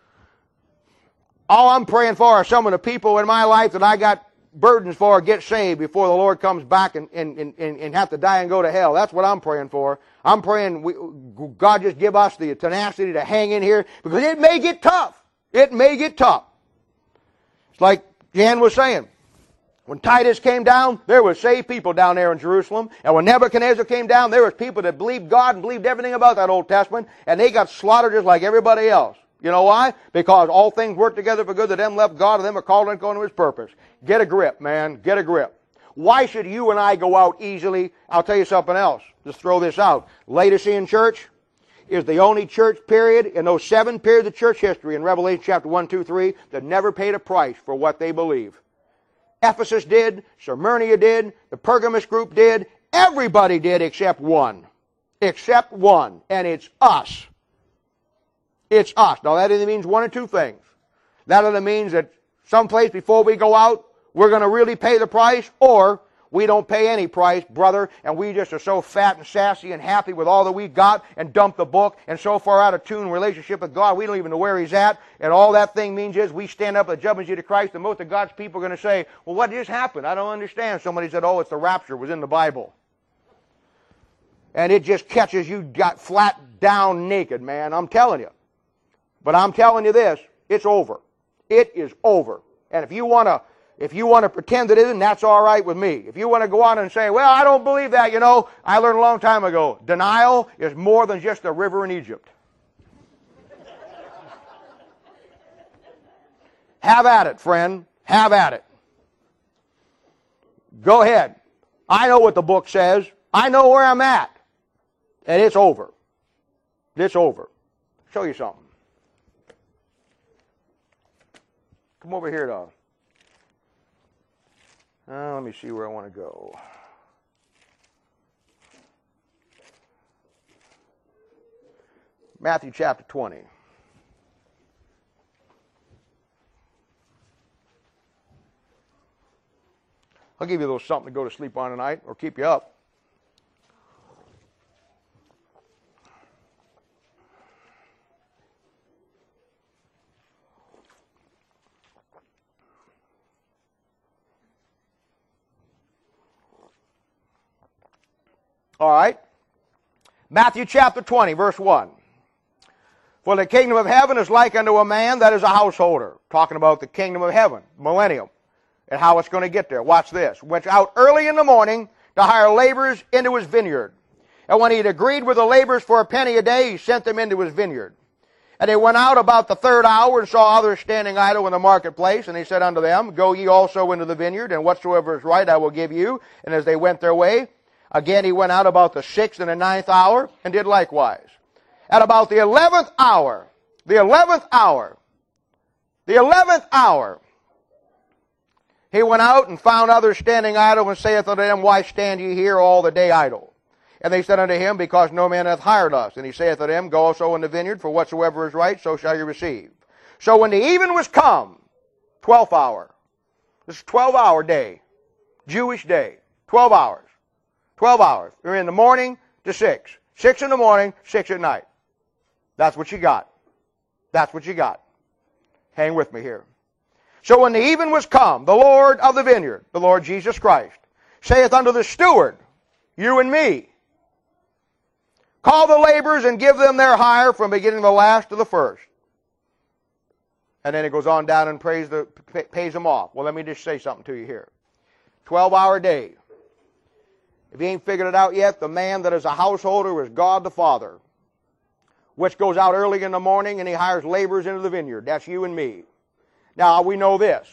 all I'm praying for are some of the people in my life that I got burdens for get saved before the Lord comes back and, and, and, and have to die and go to hell. That's what I'm praying for. I'm praying we, God just give us the tenacity to hang in here, because it may get tough. It may get tough. It's like Jan was saying. When Titus came down, there were saved people down there in Jerusalem. And when Nebuchadnezzar came down, there was people that believed God and believed everything about that Old Testament, and they got slaughtered just like everybody else. You know why? Because all things work together for good to them left God, and them are called according to His purpose. Get a grip, man. Get a grip. Why should you and I go out easily? I'll tell you something else. Just throw this out. Laodicean church is the only church period in those seven periods of church history in Revelation chapter one, two, three that never paid a price for what they believe. Ephesus did. Smyrna did. The Pergamos group did. Everybody did except one. Except one. And it's us. It's us. Now that either means one or two things. That either means that someplace before we go out, we're going to really pay the price, or we don't pay any price, brother, and we just are so fat and sassy and happy with all that we got and dump the book and so far out of tune in relationship with God, we don't even know where He's at, and all that thing means is we stand up at the judgment seat of Christ, and most of God's people are going to say, well, what just happened? I don't understand. Somebody said, oh, it's the rapture. It was in the Bible. And it just catches you got flat down naked, man. I'm telling you. But I'm telling you this, it's over. It is over. And if you want to if you want to pretend it isn't, that's all right with me. If you want to go on and say, well, I don't believe that, you know, I learned a long time ago, denial is more than just a river in Egypt. Have at it, friend. Have at it. Go ahead. I know what the book says. I know where I'm at. And it's over. It's over. I'll show you something. Come over here, dog. Uh, let me see where I want to go. Matthew chapter twenty. I'll give you a little something to go to sleep on tonight, or keep you up. All right. Matthew chapter twenty, verse one. For the kingdom of heaven is like unto a man that is a householder. Talking about the kingdom of heaven, millennium, and how it's going to get there. Watch this. Went out early in the morning to hire laborers into his vineyard. And when he had agreed with the laborers for a penny a day, he sent them into his vineyard. And they went out about the third hour and saw others standing idle in the marketplace. And he said unto them, Go ye also into the vineyard, and whatsoever is right I will give you. And as they went their way, again he went out about the sixth and the ninth hour, and did likewise. At about the eleventh hour, the eleventh hour, The eleventh hour, he went out and found others standing idle, and saith unto them, Why stand ye here all the day idle? And they said unto him, Because no man hath hired us. And he saith unto them, Go also in the vineyard, for whatsoever is right, so shall you receive. So when the even was come, twelfth hour, this is twelve hour day, Jewish day, twelve hours, twelve hours. You're in the morning to six. Six in the morning, six at night. That's what you got. That's what you got. Hang with me here. So when the even was come, the Lord of the vineyard, the Lord Jesus Christ, saith unto the steward, you and me, call the laborers and give them their hire from beginning to the last to the first. And then it goes on down and pays, the, pays them off. Well, let me just say something to you here. twelve hour day. If you ain't figured it out yet, the man that is a householder is God the Father, which goes out early in the morning and he hires laborers into the vineyard. That's you and me. Now, we know this.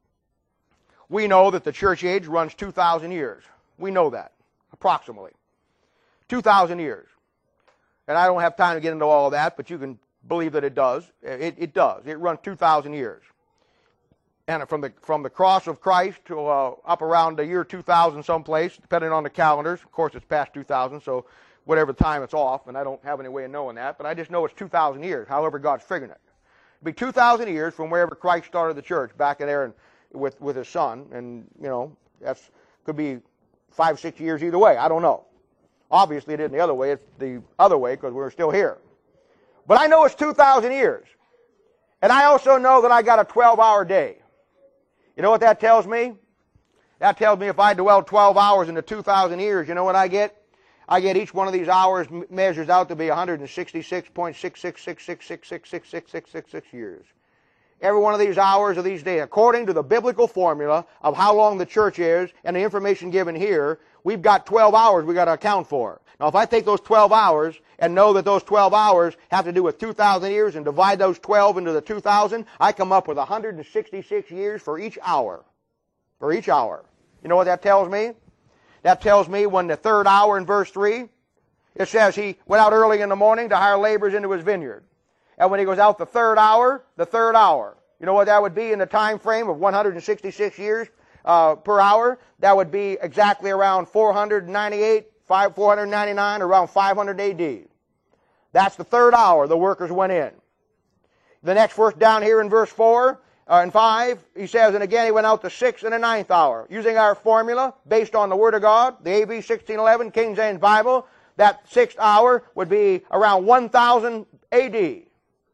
We know that the church age runs two thousand years. We know that, approximately. two thousand years. And I don't have time to get into all of that, but you can believe that it does. It, it does. It runs two thousand years. And from the, from the cross of Christ to uh, up around the year two thousand someplace, depending on the calendars. Of course, it's past two thousand, so whatever time it's off, and I don't have any way of knowing that, but I just know it's two thousand years, however God's figuring it. It'll be two thousand years from wherever Christ started the church, back in there and with, with his son, and, you know, that's could be five, six years either way. I don't know. Obviously, it isn't the other way. It's the other way because we're still here. But I know it's two thousand years. And I also know that I got a twelve hour day. You know what that tells me? That tells me if I dwell twelve hours into two thousand years, you know what I get? I get each one of these hours measures out to be one hundred sixty-six point six six six six six six six six six six six years. Every one of these hours of these days, according to the biblical formula of how long the church is and the information given here, we've got twelve hours we've got to account for. Now, if I take those twelve hours and know that those twelve hours have to do with two thousand years and divide those twelve into the two thousand, I come up with one hundred sixty-six years for each hour. For each hour. You know what that tells me? That tells me when the third hour in verse three, it says he went out early in the morning to hire laborers into his vineyard. And when he goes out the third hour, the third hour, you know what that would be in the time frame of one hundred sixty-six years uh, per hour? That would be exactly around four hundred ninety-eight, four hundred ninety-nine, around five hundred A D. That's the third hour the workers went in. The next verse down here in verse four uh, and five, he says, and again he went out the sixth and the ninth hour. Using our formula, based on the Word of God, the A B sixteen eleven, King James Bible, that sixth hour would be around one thousand A D.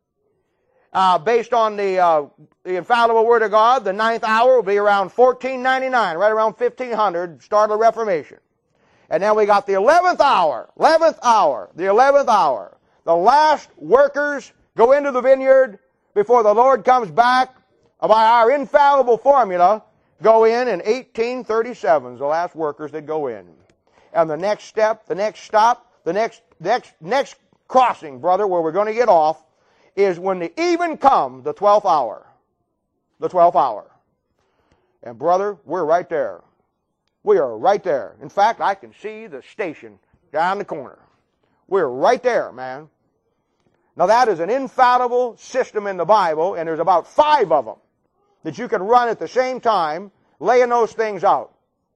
Uh, based on the, uh, the infallible Word of God, the ninth hour will be around fourteen ninety-nine, right around fifteen hundred, start of the Reformation. And then we got the eleventh hour, eleventh hour, the eleventh hour. The last workers go into the vineyard before the Lord comes back. By our infallible formula, go in in eighteen thirty-seven, the last workers that go in. And the next step, the next stop, the next, next, next crossing, brother, where we're going to get off, is when the even come, the twelfth hour. The twelfth hour. And brother, we're right there. We are right there. In fact, I can see the station down the corner. We're right there, man. Now that is an infallible system in the Bible, and there's about five of them that you can run at the same time, laying those things out.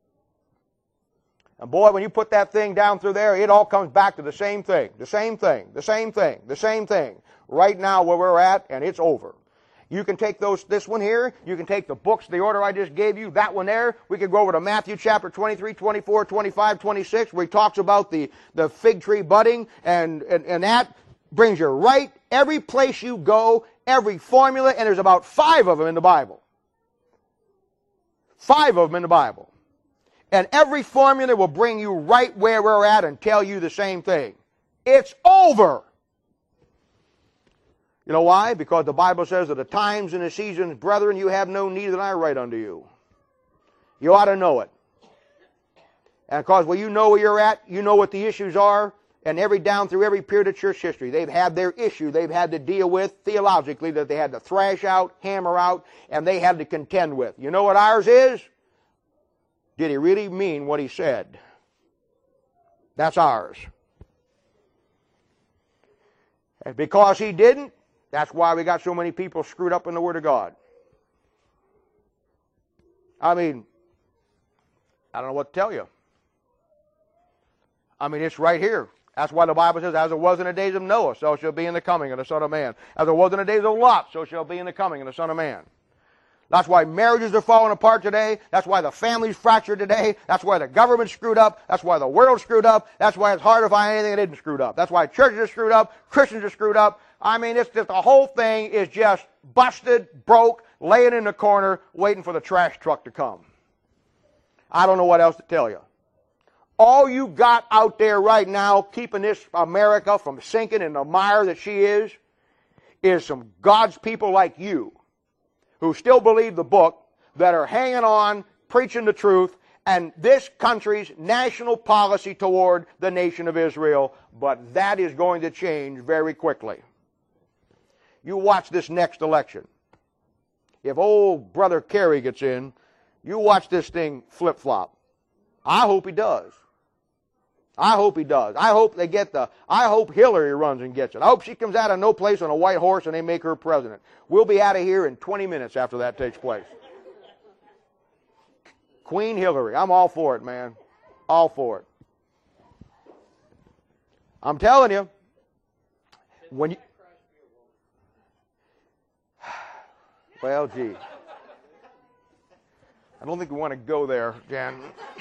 And boy, when you put that thing down through there, it all comes back to the same thing, the same thing, the same thing, the same thing. Right now where we're at, and it's over. You can take those, this one here, you can take the books, the order I just gave you, that one there. We could go over to Matthew chapter twenty-three, twenty-four, twenty-five, twenty-six, where he talks about the, the fig tree budding, and, and, and that brings you right every place you go, every formula, and there's about five of them in the Bible. Five of them in the Bible. And every formula will bring you right where we're at and tell you the same thing. It's over. You know why? Because the Bible says that the times and the seasons, brethren, you have no need that I write unto you. You ought to know it. And because well, you know where you're at, you know what the issues are, and every down through every period of church history, they've had their issue they've had to deal with theologically that they had to thrash out, hammer out, and they had to contend with. You know what ours is? Did he really mean what he said? That's ours. And because he didn't, That's why we got so many people screwed up in the Word of God. I mean, I don't know what to tell you. I mean, it's right here. That's why the Bible says, as it was in the days of Noah, so shall it be in the coming of the Son of Man. As it was in the days of Lot, so shall it be in the coming of the Son of Man. That's why marriages are falling apart today. That's why the family's fractured today. That's why the government's screwed up. That's why the world's screwed up. That's why it's hard to find anything that isn't screwed up. That's why churches are screwed up. Christians are screwed up. I mean, it's just the whole thing is just busted, broke, laying in the corner, waiting for the trash truck to come. I don't know what else to tell you. All you got out there right now keeping this America from sinking in the mire that she is, is some God's people like you who still believe the book, that are hanging on, preaching the truth, and this country's national policy toward the nation of Israel. But that is going to change very quickly. You watch this next election. If old brother Kerry gets in, you watch this thing flip-flop. I hope he does. I hope he does. I hope they get the, I hope Hillary runs and gets it. I hope she comes out of no place on a white horse and they make her president. We'll be out of here in twenty minutes after that takes place. Queen Hillary. I'm all for it, man. All for it. I'm telling you, when you, well, gee. I don't think we want to go there, Jan.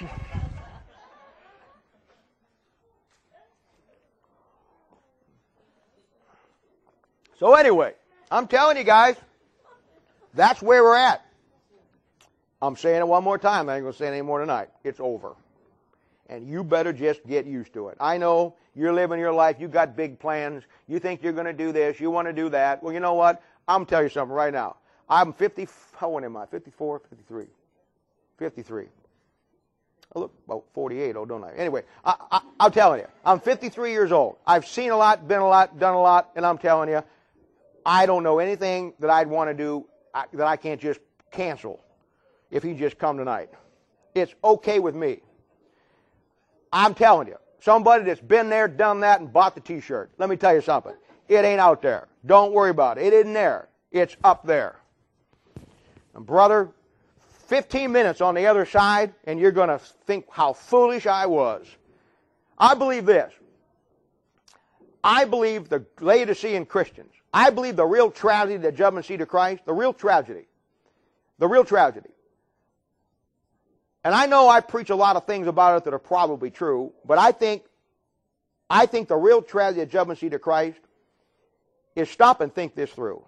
So anyway, I'm telling you guys, that's where we're at. I'm saying it one more time. I ain't going to say it anymore tonight. It's over. And you better just get used to it. I know you're living your life. You got big plans. You think you're going to do this. You want to do that. Well, you know what? I'm going to tell you something right now. I'm fifty. How old am I? fifty-four, fifty-three. fifty-three. I look about forty-eight, oh, don't I? Anyway, I, I, I'm telling you, I'm fifty-three years old. I've seen a lot, been a lot, done a lot, and I'm telling you, I don't know anything that I'd want to do I, that I can't just cancel if he just come tonight. It's okay with me. I'm telling you, somebody that's been there, done that, and bought the T-shirt. Let me tell you something. It ain't out there. Don't worry about it. It isn't there. It's up there. And brother, fifteen minutes on the other side, and you're going to think how foolish I was. I believe this. I believe the Laodicean Christians. I believe the real tragedy, the judgment seat of Christ, the real tragedy. The real tragedy. And I know I preach a lot of things about it that are probably true, but I think, I think the real tragedy of the judgment seat of Christ is stop and think this through.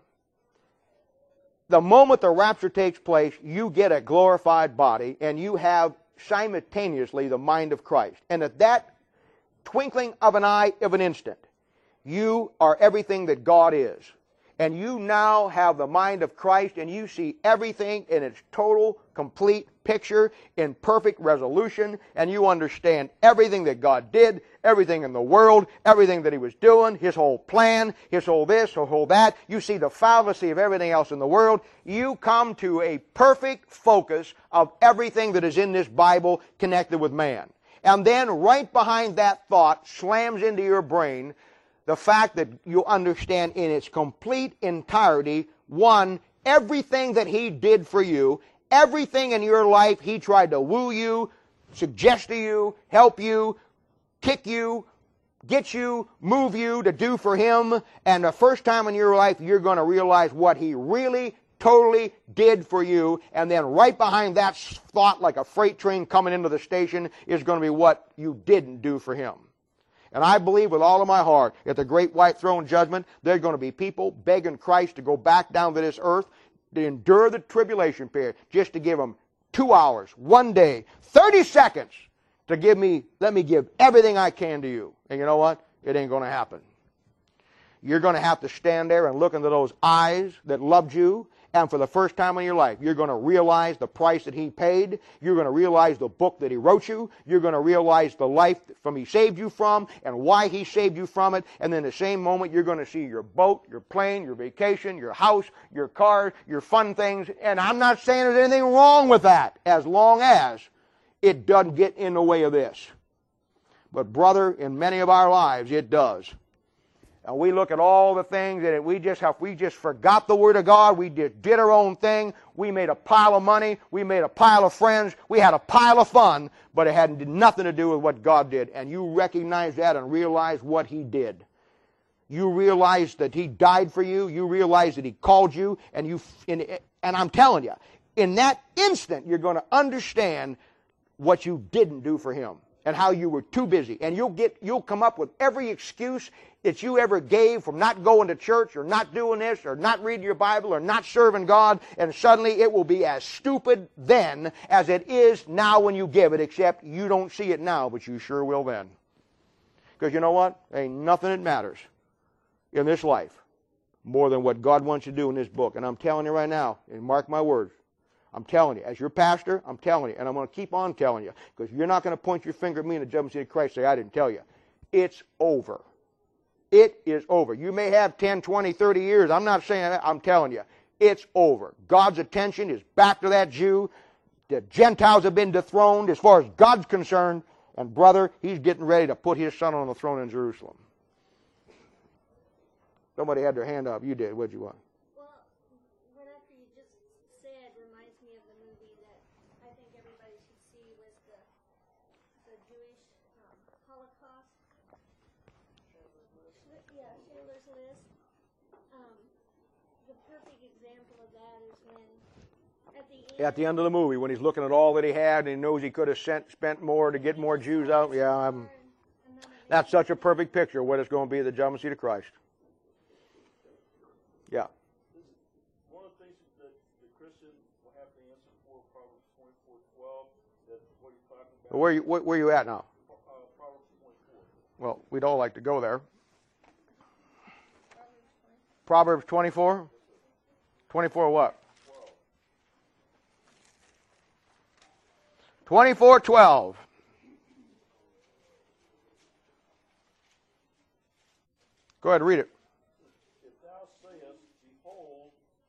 The moment the rapture takes place, you get a glorified body, and you have simultaneously the mind of Christ. And at that twinkling of an eye of an instant, you are everything that God is. And you now have the mind of Christ, and you see everything in its total, complete picture, in perfect resolution, and you understand everything that God did, everything in the world, everything that He was doing, His whole plan, His whole this, His whole that. You see the fallacy of everything else in the world. You come to a perfect focus of everything that is in this Bible connected with man. And then right behind that thought slams into your brain the fact that you understand in its complete entirety, one, everything that He did for you, everything in your life He tried to woo you, suggest to you, help you, kick you, get you, move you to do for Him. And the first time in your life you're going to realize what He really, totally did for you. And then right behind that thought, like a freight train coming into the station, is going to be what you didn't do for Him. And I believe with all of my heart, at the great white throne judgment, there are going to be people begging Christ to go back down to this earth, to endure the tribulation period, just to give Him two hours, one day, thirty seconds, to give me, let me give everything I can to you. And you know what? It ain't going to happen. You're going to have to stand there and look into those eyes that loved you, and for the first time in your life, you're going to realize the price that He paid. You're going to realize the book that He wrote you. You're going to realize the life from He saved you from and why He saved you from it. And then the same moment, you're going to see your boat, your plane, your vacation, your house, your car, your fun things. And I'm not saying there's anything wrong with that, as long as it doesn't get in the way of this. But brother, in many of our lives, it does. And we look at all the things that we just have, we just forgot the Word of God. We just did our own thing. We made a pile of money. We made a pile of friends. We had a pile of fun, but it had nothing to do with what God did. And you recognize that and realize what He did. You realize that He died for you. You realize that He called you. And, you, and, and I'm telling you, in that instant, you're going to understand what you didn't do for Him and how you were too busy. And you'll get, you'll come up with every excuse that you ever gave from not going to church or not doing this or not reading your Bible or not serving God, and suddenly it will be as stupid then as it is now when you give it, except you don't see it now, but you sure will then. Because you know what? There ain't nothing that matters in this life more than what God wants you to do in this book. And I'm telling you right now, and mark my words, I'm telling you, as your pastor, I'm telling you, and I'm going to keep on telling you, because you're not going to point your finger at me in the judgment seat of Christ and say, I didn't tell you. It's over. It is over. You may have ten, twenty, thirty years. I'm not saying that. I'm telling you. It's over. God's attention is back to that Jew. The Gentiles have been dethroned as far as God's concerned. And brother, He's getting ready to put His Son on the throne in Jerusalem. Somebody had their hand up. You did. What'd you want? Well, what after you just said reminds me of the movie that I think everybody should see was the the Jewish um, Holocaust. Yeah, Schindler's List. Um, the perfect example of that is when at the end. At the end of the movie, when he's looking at all that he had and he knows he could have sent, spent more to get more Jews out. Yeah, I'm, that's such a perfect picture of what it's going to be at the judgment seat of Christ. Yeah. One of the things that the Christian will have to answer for, Proverbs twenty-four twelve, that what you're talking about. Where you where, where you at now? Uh, Proverbs twenty-four. Well, we'd all like to go there. Proverbs twenty-four? twenty-four what? twenty-four twelve. Go ahead, read it. If thou sayest, behold.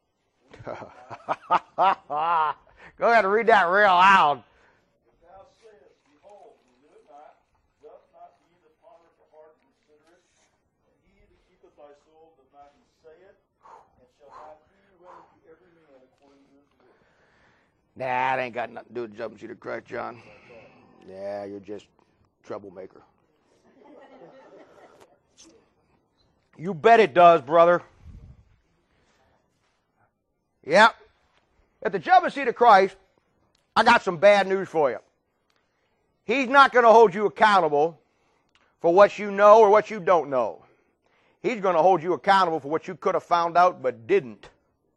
Go ahead and read that real loud. If thou sayest, behold, we live it not, doth not he that pondereth the heart consider it, and he that keepeth thy soul does not he say it, and shall not he render to every man according to his work. Nah, that ain't got nothing to do with the judgment seat of Christ, John. Yeah, you're just a troublemaker. You bet it does, brother. Yep. At the judgment seat of Christ, I got some bad news for you. He's not going to hold you accountable for what you know or what you don't know. He's going to hold you accountable for what you could have found out but didn't.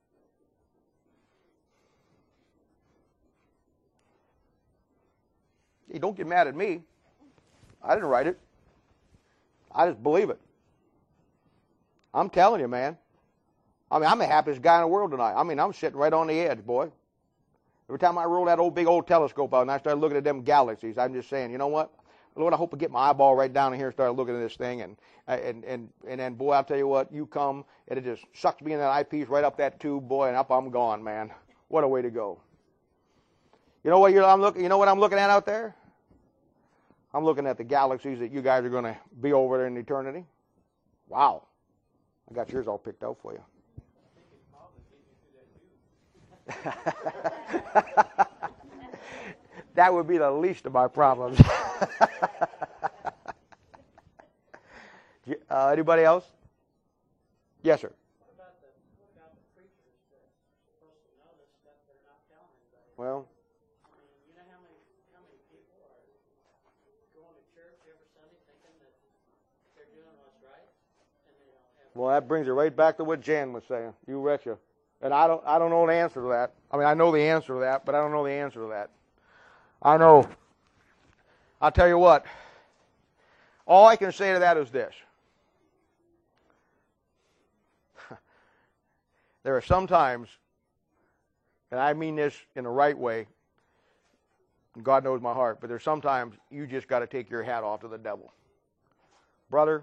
Hey, don't get mad at me. I didn't write it. I just believe it. I'm telling you, man. I mean, I'm the happiest guy in the world tonight. I mean, I'm sitting right on the edge, boy. Every time I roll that old big old telescope out and I start looking at them galaxies, I'm just saying, you know what? Lord, I hope I get my eyeball right down in here and start looking at this thing. And and and and then, boy, I'll tell you what, you come and it just sucks me in that eyepiece right up that tube, boy, and up I'm gone, man. What a way to go. You know what you're, I'm looking? You know what I'm looking at out there? I'm looking at the galaxies that you guys are going to be over there in eternity. Wow. I got yours all picked out for you. That would be the least of my problems. uh, anybody else? Yes, sir. What about the, what about the preachers that are supposed to know this stuff that are not telling anybody? Well, I mean, you know how many how many people are going to church every Sunday thinking that they're doing what's right, and they don't have. well, that brings it right back to what Jan was saying. You betcha. And I don't, I don't know the answer to that. I mean, I know the answer to that, but I don't know the answer to that. I know. I'll tell you what. All I can say to that is this. There are some times, and I mean this in the right way, and God knows my heart, but there's sometimes you just got to take your hat off to the devil. Brother,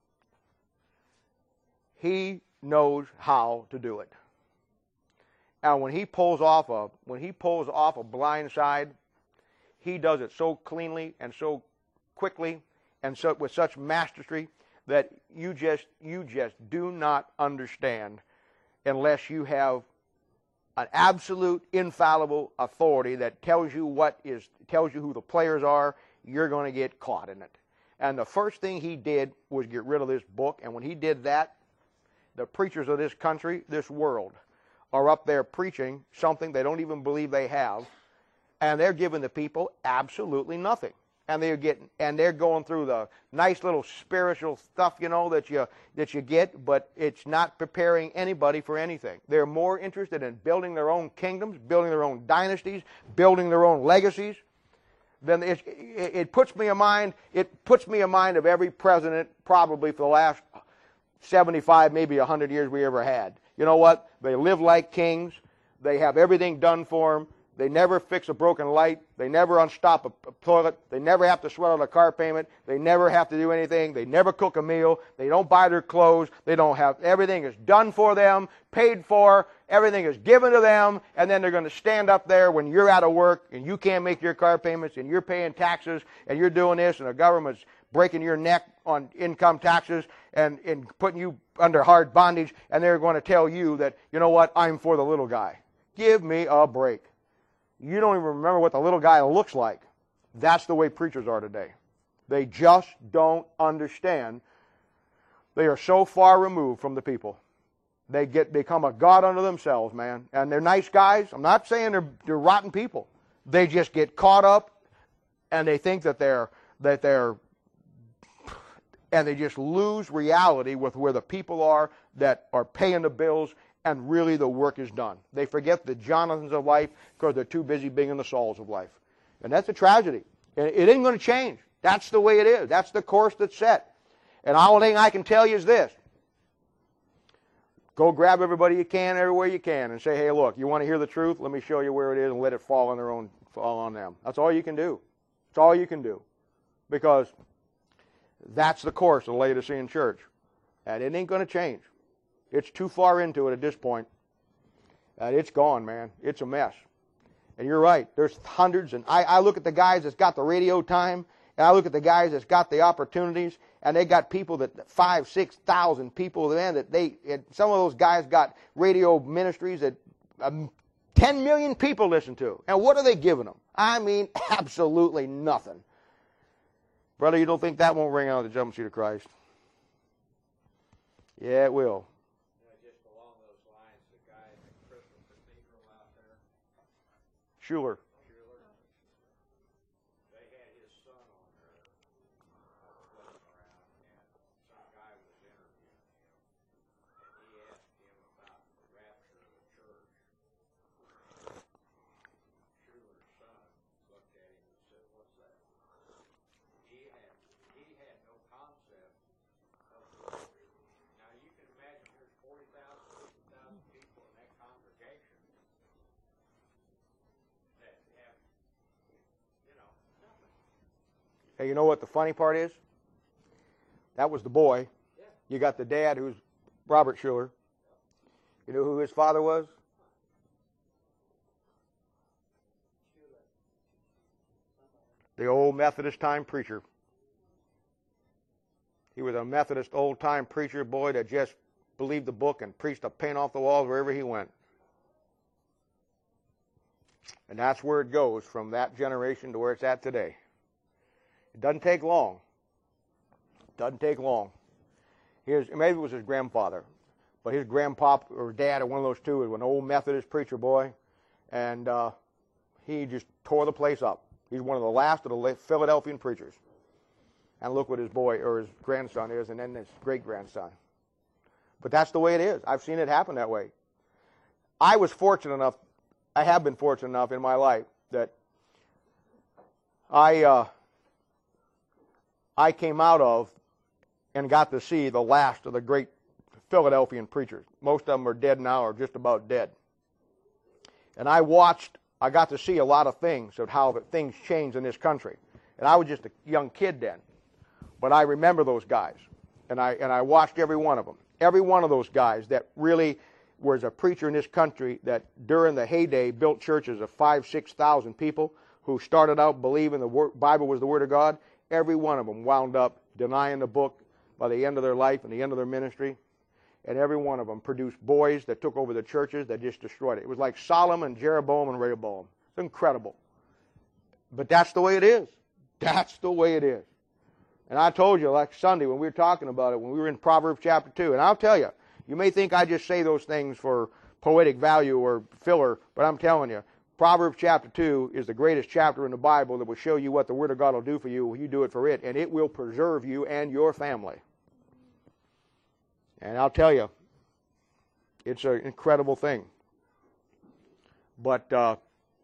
he knows how to do it. And when he pulls off a when he pulls off a blind side, he does it so cleanly and so quickly and so with such mastery that you just you just do not understand unless you have an absolute infallible authority that tells you what is tells you who the players are. You're going to get caught in it. And the first thing he did was get rid of this book. And when he did that, the preachers of this country, this world, are up there preaching something they don't even believe they have, and they're giving the people absolutely nothing. And they're getting, and they're going through the nice little spiritual stuff, you know, that you that you get, but it's not preparing anybody for anything. They're more interested in building their own kingdoms, building their own dynasties, building their own legacies. Then it, it, it puts me in mind. It puts me in mind of every president, probably for the last seventy-five, maybe a hundred years we ever had. You know what? They live like kings. They have everything done for them. They never fix a broken light. They never unstop a, a toilet. They never have to sweat out a car payment. They never have to do anything. They never cook a meal. They don't buy their clothes. They don't have, everything is done for them, paid for. Everything is given to them. And then they're going to stand up there when you're out of work and you can't make your car payments and you're paying taxes and you're doing this and the government's breaking your neck on income taxes and, and putting you under hard bondage. And they're going to tell you that, you know what, I'm for the little guy. Give me a break. You don't even remember what the little guy looks like. That's the way preachers are today. They just don't understand. They are so far removed from the people. They get become a god unto themselves, man. And they're nice guys. I'm not saying they're, they're rotten people. They just get caught up, and they think that they're that they're, and they just lose reality with where the people are that are paying the bills. And really the work is done. They forget the Jonathans of life because they're too busy being the Sauls of life. And that's a tragedy. And it isn't going to change. That's the way it is. That's the course that's set. And the only thing I can tell you is this. Go grab everybody you can, everywhere you can, and say, hey, look, you want to hear the truth? Let me show you where it is and let it fall on their own, fall on them. That's all you can do. That's all you can do. Because that's the course of the Laodicean church. And it ain't going to change. It's too far into it at this point. And it's gone, man. It's a mess. And you're right. There's hundreds. And I, I look at the guys that's got the radio time, and I look at the guys that's got the opportunities, and they got people that five, six thousand people, man, that they, and some of those guys got radio ministries that um, ten million people listen to. And what are they giving them? I mean, absolutely nothing. Brother, you don't think that won't ring out at the Judgment Seat of Christ? Yeah, it will. Schuler. They had his son on there uh, around, and some guy was interviewing him, and he asked him about the rapture of the church. Schuler's son looked at him and said, what's that? He had, he had no concept of the rapture. Now you can imagine there's forty thousand, fifty thousand people in that congregation. Hey, you know what the funny part is? That was the boy. You got the dad, who's Robert Schuller. You know who his father was? The old Methodist time preacher. He was a Methodist old-time preacher boy that just believed the book and preached a paint off the walls wherever he went. And that's where it goes from that generation to where it's at today. It doesn't take long. It doesn't take long. His, maybe it was his grandfather, but his grandpa or dad or one of those two was an old Methodist preacher boy, and uh, he just tore the place up. He's one of the last of the Philadelphian preachers. And look what his boy or his grandson is, and then his great-grandson. But that's the way it is. I've seen it happen that way. I was fortunate enough, I have been fortunate enough in my life that I... Uh, I came out of and got to see the last of the great Philadelphian preachers. Most of them are dead now or just about dead. And I watched, I got to see a lot of things of how things changed in this country. And I was just a young kid then. But I remember those guys. And I, and I watched every one of them. Every one of those guys that really was a preacher in this country that during the heyday built churches of five, six thousand people who started out believing the word, Bible was the Word of God. Every one of them wound up denying the book, by the end of their life and the end of their ministry. And every one of them produced boys that took over the churches that just destroyed it. It was like Solomon, Jeroboam, and Rehoboam. It's incredible. But that's the way it is. That's the way it is. And I told you, like Sunday, when we were talking about it, when we were in Proverbs chapter two, and I'll tell you, you may think I just say those things for poetic value or filler, but I'm telling you, Proverbs chapter two is the greatest chapter in the Bible that will show you what the Word of God will do for you when you do it for it, and it will preserve you and your family. And I'll tell you, it's an incredible thing. But uh,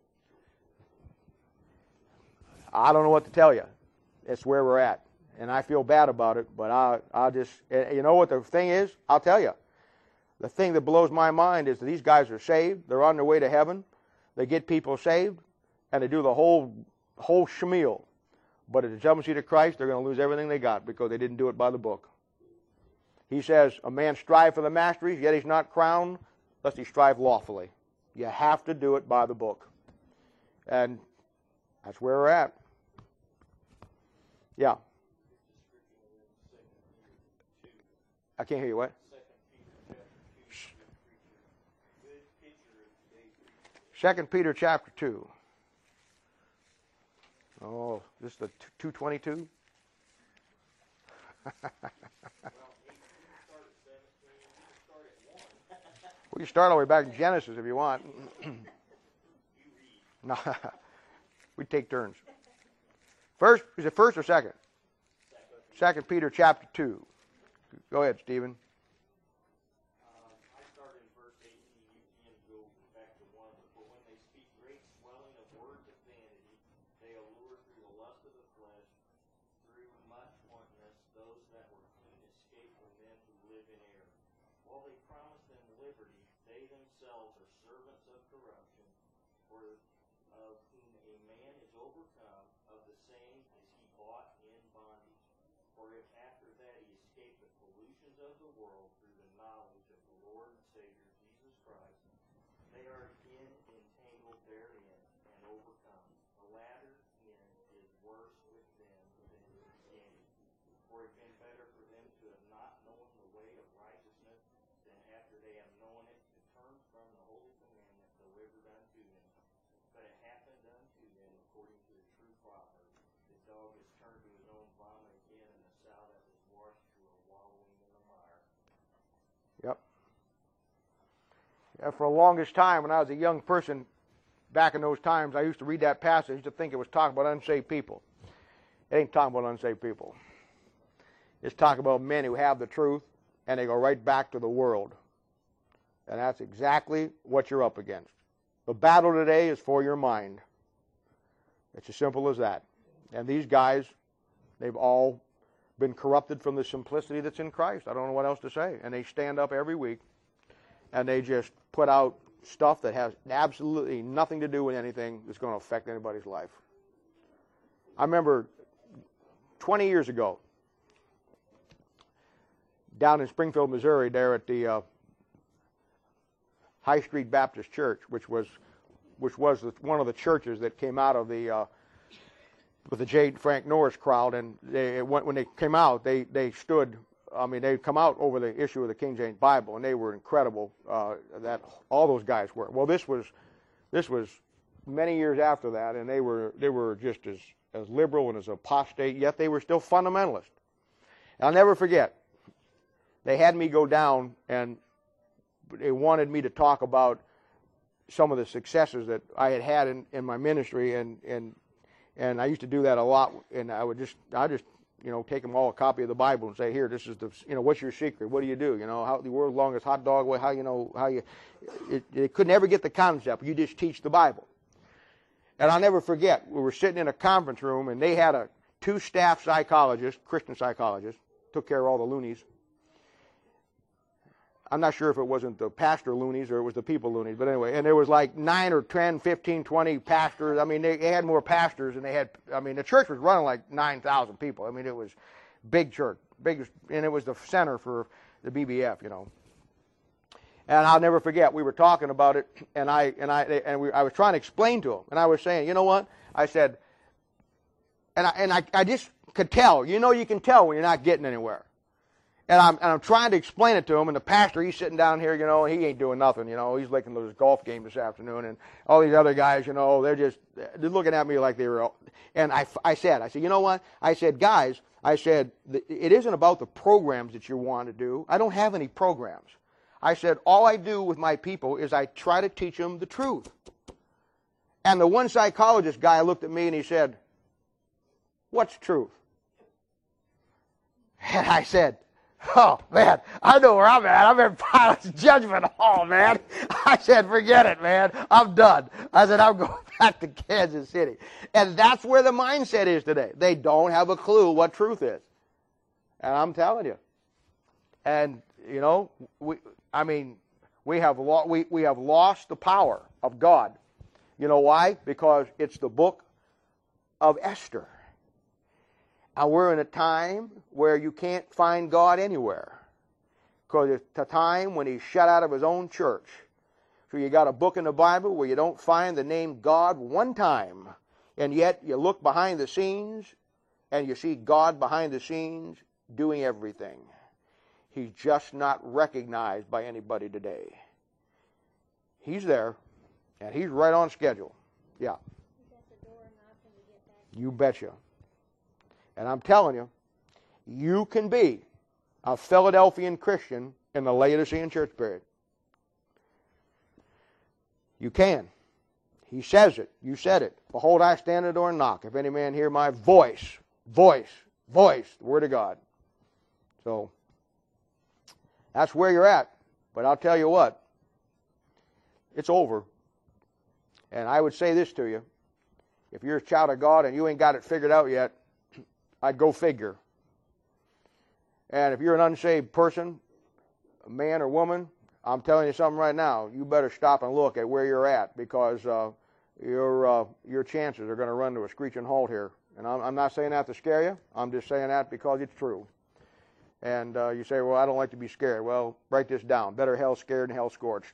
I don't know what to tell you. It's where we're at. And I feel bad about it, but I, I just, you know what the thing is? I'll tell you. The thing that blows my mind is that these guys are saved. They're on their way to heaven. They get people saved, and they do the whole whole schmeal. But at the judgment seat of Christ, they're going to lose everything they got because they didn't do it by the book. He says, a man strive for the masteries, yet he's not crowned, lest he strive lawfully. You have to do it by the book. And that's where we're at. Yeah. I can't hear you. What? Second Peter chapter two. Oh, this is the two twenty-two? We can start all the way back in Genesis if you want. No, we take turns. First, is it first or second? Second Peter chapter two. Go ahead, Stephen. Um, I started in verse eighteen. You can go back to one. But when they speak great swelling of words of vanity, they allure through the lust of the flesh, through much wantonness, those that were clean escape from men who live in error. While they promise them liberty, they themselves are servants of corruption, for of whom a man is overcome, of the same is he bought in bondage. For if after that he escaped the pollutions of the world through the knowledge of the Lord and Savior Jesus Christ, they are again entangled therein and overcome. The latter end is worse with them than the beginning. For it had been better for them to have not known the way of righteousness than after they have known it to turn from the holy commandment delivered unto them. But it happened unto them according to the true proverb. The dog is turned to his own vomit again, and the sow that was washed to her wallowing in the mire. Yep. Yeah, for the longest time, when I was a young person, back in those times, I used to read that passage. I used to think it was talking about unsaved people. It ain't talking about unsaved people. It's talking about men who have the truth, and they go right back to the world. And that's exactly what you're up against. The battle today is for your mind. It's as simple as that. And these guys, they've all been corrupted from the simplicity that's in Christ. I don't know what else to say. And they stand up every week, and they just put out stuff that has absolutely nothing to do with anything that's going to affect anybody's life. I remember twenty years ago, down in Springfield, Missouri, there at the uh, High Street Baptist Church, which was which was the, one of the churches that came out of the uh, with the J. Frank Norris crowd, and they when they came out, they they stood. I mean, they come out over the issue of the King James Bible, and they were incredible. Uh, that all those guys were. Well, this was this was many years after that, and they were they were just as as liberal and as apostate, yet they were still fundamentalist. And I'll never forget. They had me go down, and they wanted me to talk about some of the successes that I had had in, in my ministry, and, and and I used to do that a lot. And I would just, I just, you know, take them all a copy of the Bible and say, here, this is the, you know, what's your secret? What do you do? You know, how the world's longest hot dog? How you know how you? It, it could never get the concept. You just teach the Bible. And I'll never forget, we were sitting in a conference room, and they had a two staff psychologists, Christian psychologists, took care of all the loonies. I'm not sure if it wasn't the pastor loonies or it was the people loonies, but anyway, and there was like nine or ten, fifteen, twenty pastors. I mean, they, they had more pastors than they had. I mean, the church was running like nine thousand people. I mean, it was big church, big, and it was the center for the B B F, you know. And I'll never forget, we were talking about it, and I and I and we, I was trying to explain to them, and I was saying, you know what? I said, and I and I, I just could tell. You know, you can tell when you're not getting anywhere. And I'm, and I'm trying to explain it to him, and the pastor, he's sitting down here, you know, and he ain't doing nothing, you know. He's looking at his golf game this afternoon, and all these other guys, you know, they're just they're looking at me like they were. And I, I said, I said, you know what? I said, guys, I said, it isn't about the programs that you want to do. I don't have any programs. I said, all I do with my people is I try to teach them the truth. And the one psychologist guy looked at me and he said, what's truth? And I said, oh, man, I know where I'm at. I'm in Pilate's judgment hall, man. I said, forget it, man. I'm done. I said, I'm going back to Kansas City. And that's where the mindset is today. They don't have a clue what truth is. And I'm telling you. And, you know, we, I mean, we have, lo- we, we have lost the power of God. You know why? Because it's the book of Esther. And we're in a time where you can't find God anywhere. Because it's a time when he's shut out of his own church. So you got a book in the Bible where you don't find the name God one time. And yet you look behind the scenes and you see God behind the scenes doing everything. He's just not recognized by anybody today. He's there, and he's right on schedule. Yeah. You betcha. And I'm telling you, you can be a Philadelphian Christian in the Laodicean church period. You can. He says it. You said it. Behold, I stand at the door and knock. If any man hear my voice, voice, voice, the word of God. So, that's where you're at. But I'll tell you what, it's over. And I would say this to you. If you're a child of God and you ain't got it figured out yet, I'd go figure. And if you're an unsaved person, a man or woman, I'm telling you something right now. You better stop and look at where you're at, because uh, your uh, your chances are going to run to a screeching halt here. And I'm, I'm not saying that to scare you. I'm just saying that because it's true. And uh, you say, well, I don't like to be scared. Well, write this down. Better hell scared than hell scorched.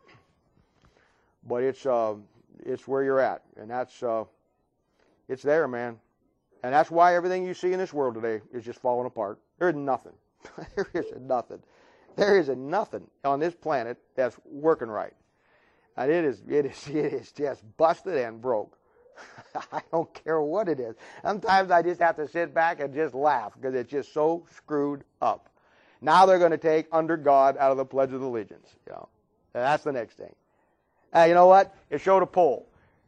But it's uh, it's where you're at, and that's uh, it's there, man. And that's why everything you see in this world today is just falling apart. There's nothing. there is nothing. There is nothing on this planet that's working right. And it is, it is, it is just busted and broke. I don't care what it is. Sometimes I just have to sit back and just laugh because it's just so screwed up. Now they're going to take under God out of the Pledge of Allegiance. You know, and that's the next thing. Uh, you know what? It showed a poll.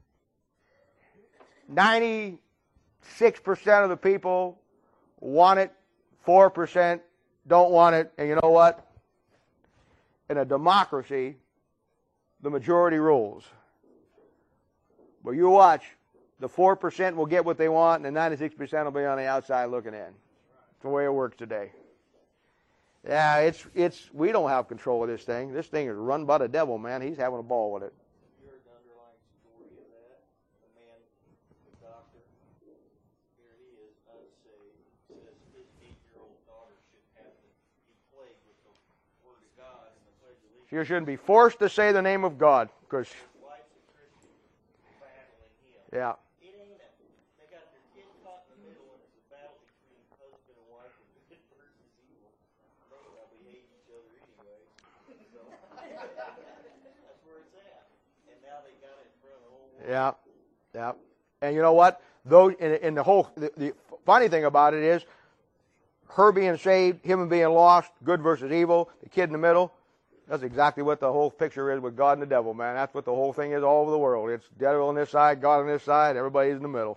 ninety-six percent of the people want it. four percent don't want it. And you know what? In a democracy, the majority rules. But you watch, the four percent will get what they want, and the ninety-six percent will be on the outside looking in. It's the way it works today. Yeah, it's, it's, we don't have control of this thing. This thing is run by the devil, man. He's having a ball with it. You heard the underlying story of that? The man, the doctor, here he is, unsaved, says his eight-year-old daughter should have to be plagued with the Word of God and the Pledge of Allegiance. You shouldn't be forced to say the name of God, because, Wife's a Christian, battling him. yeah. It ain't a, they got their kid caught in the middle, and it's a battle between husband and wife, and good versus evil. They probably hate each other anyway. So, that's where it's at. And now they got it in front of the whole world. Yeah, yeah. And you know what? Those in, in the whole, the, the funny thing about it is, her being saved, him being lost, good versus evil, the kid in the middle. That's exactly what the whole picture is with God and the devil, man. That's what the whole thing is all over the world. It's devil on this side, God on this side, everybody's in the middle.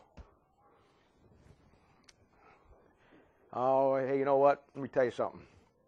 Oh, hey, you know what? Let me tell you something.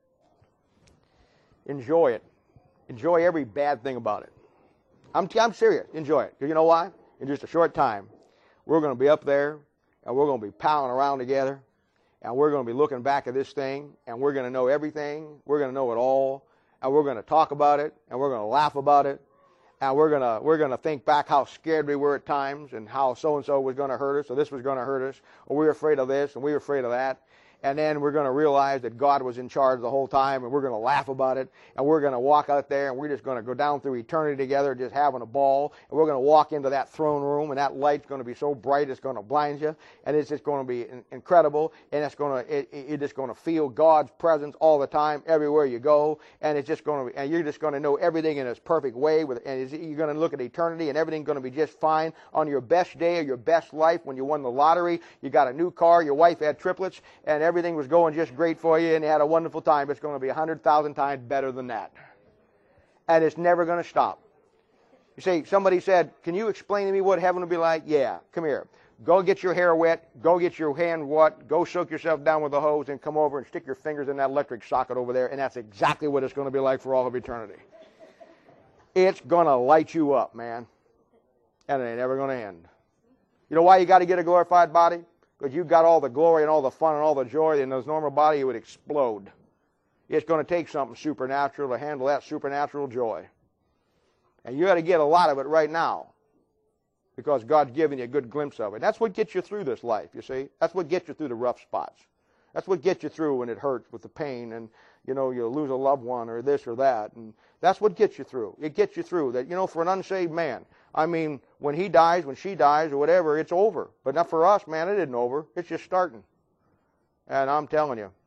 Enjoy it. Enjoy every bad thing about it. I'm, I'm serious. Enjoy it. Because you know why? In just a short time, we're going to be up there, and we're going to be palling around together, and we're going to be looking back at this thing, and we're going to know everything. We're going to know it all, and we're going to talk about it, and we're going to laugh about it, and we're going to we're going to think back how scared we were at times, and how so-and-so was going to hurt us, or this was going to hurt us, or we were afraid of this, and we were afraid of that. and then we're going to realize that God was in charge the whole time, and we're going to laugh about it, and we're going to walk out there, and we're just going to go down through eternity together, just having a ball, and we're going to walk into that throne room, and that light's going to be so bright it's going to blind you, and it's just going to be incredible, and it's going to, it, you're just going to feel God's presence all the time, everywhere you go, and it's just going to, and you're just going to know everything in its perfect way, with, and you're going to look at eternity, and everything's going to be just fine. On your best day or your best life, when you won the lottery, you got a new car, your wife had triplets, and everything was going just great for you, and you had a wonderful time. It's going to be a hundred thousand times better than that. And it's never going to stop. You see, somebody said, can you explain to me what heaven will be like? Yeah, come here. Go get your hair wet, go get your hand wet, go soak yourself down with a hose, and come over and stick your fingers in that electric socket over there, and that's exactly what it's going to be like for all of eternity. It's going to light you up, man. And it ain't ever going to end. You know why you got to get a glorified body? Because you've got all the glory and all the fun and all the joy. In this normal body, it would explode. It's going to take something supernatural to handle that supernatural joy. And you got to get a lot of it right now, because God's given you a good glimpse of it. That's what gets you through this life, you see. That's what gets you through the rough spots. That's what gets you through when it hurts with the pain, and, you know, you lose a loved one or this or that. And that's what gets you through. It gets you through that, you know, for an unsaved man. I mean, when he dies, when she dies, or whatever, it's over. But not for us, man, it isn't over. It's just starting. And I'm telling you.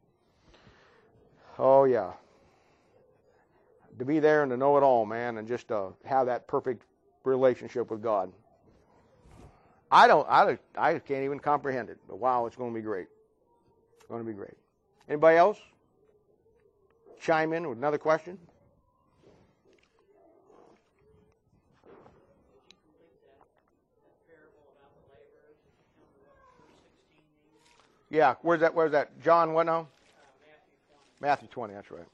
Oh, yeah. To be there and to know it all, man, and just to have that perfect relationship with God. I don't, I, I can't even comprehend it. But wow, it's going to be great. It's going to be great. Anybody else? Chime in with another question? Yeah, where's that? Where's that? John, what now? Uh, Matthew twenty. Matthew twenty, that's right.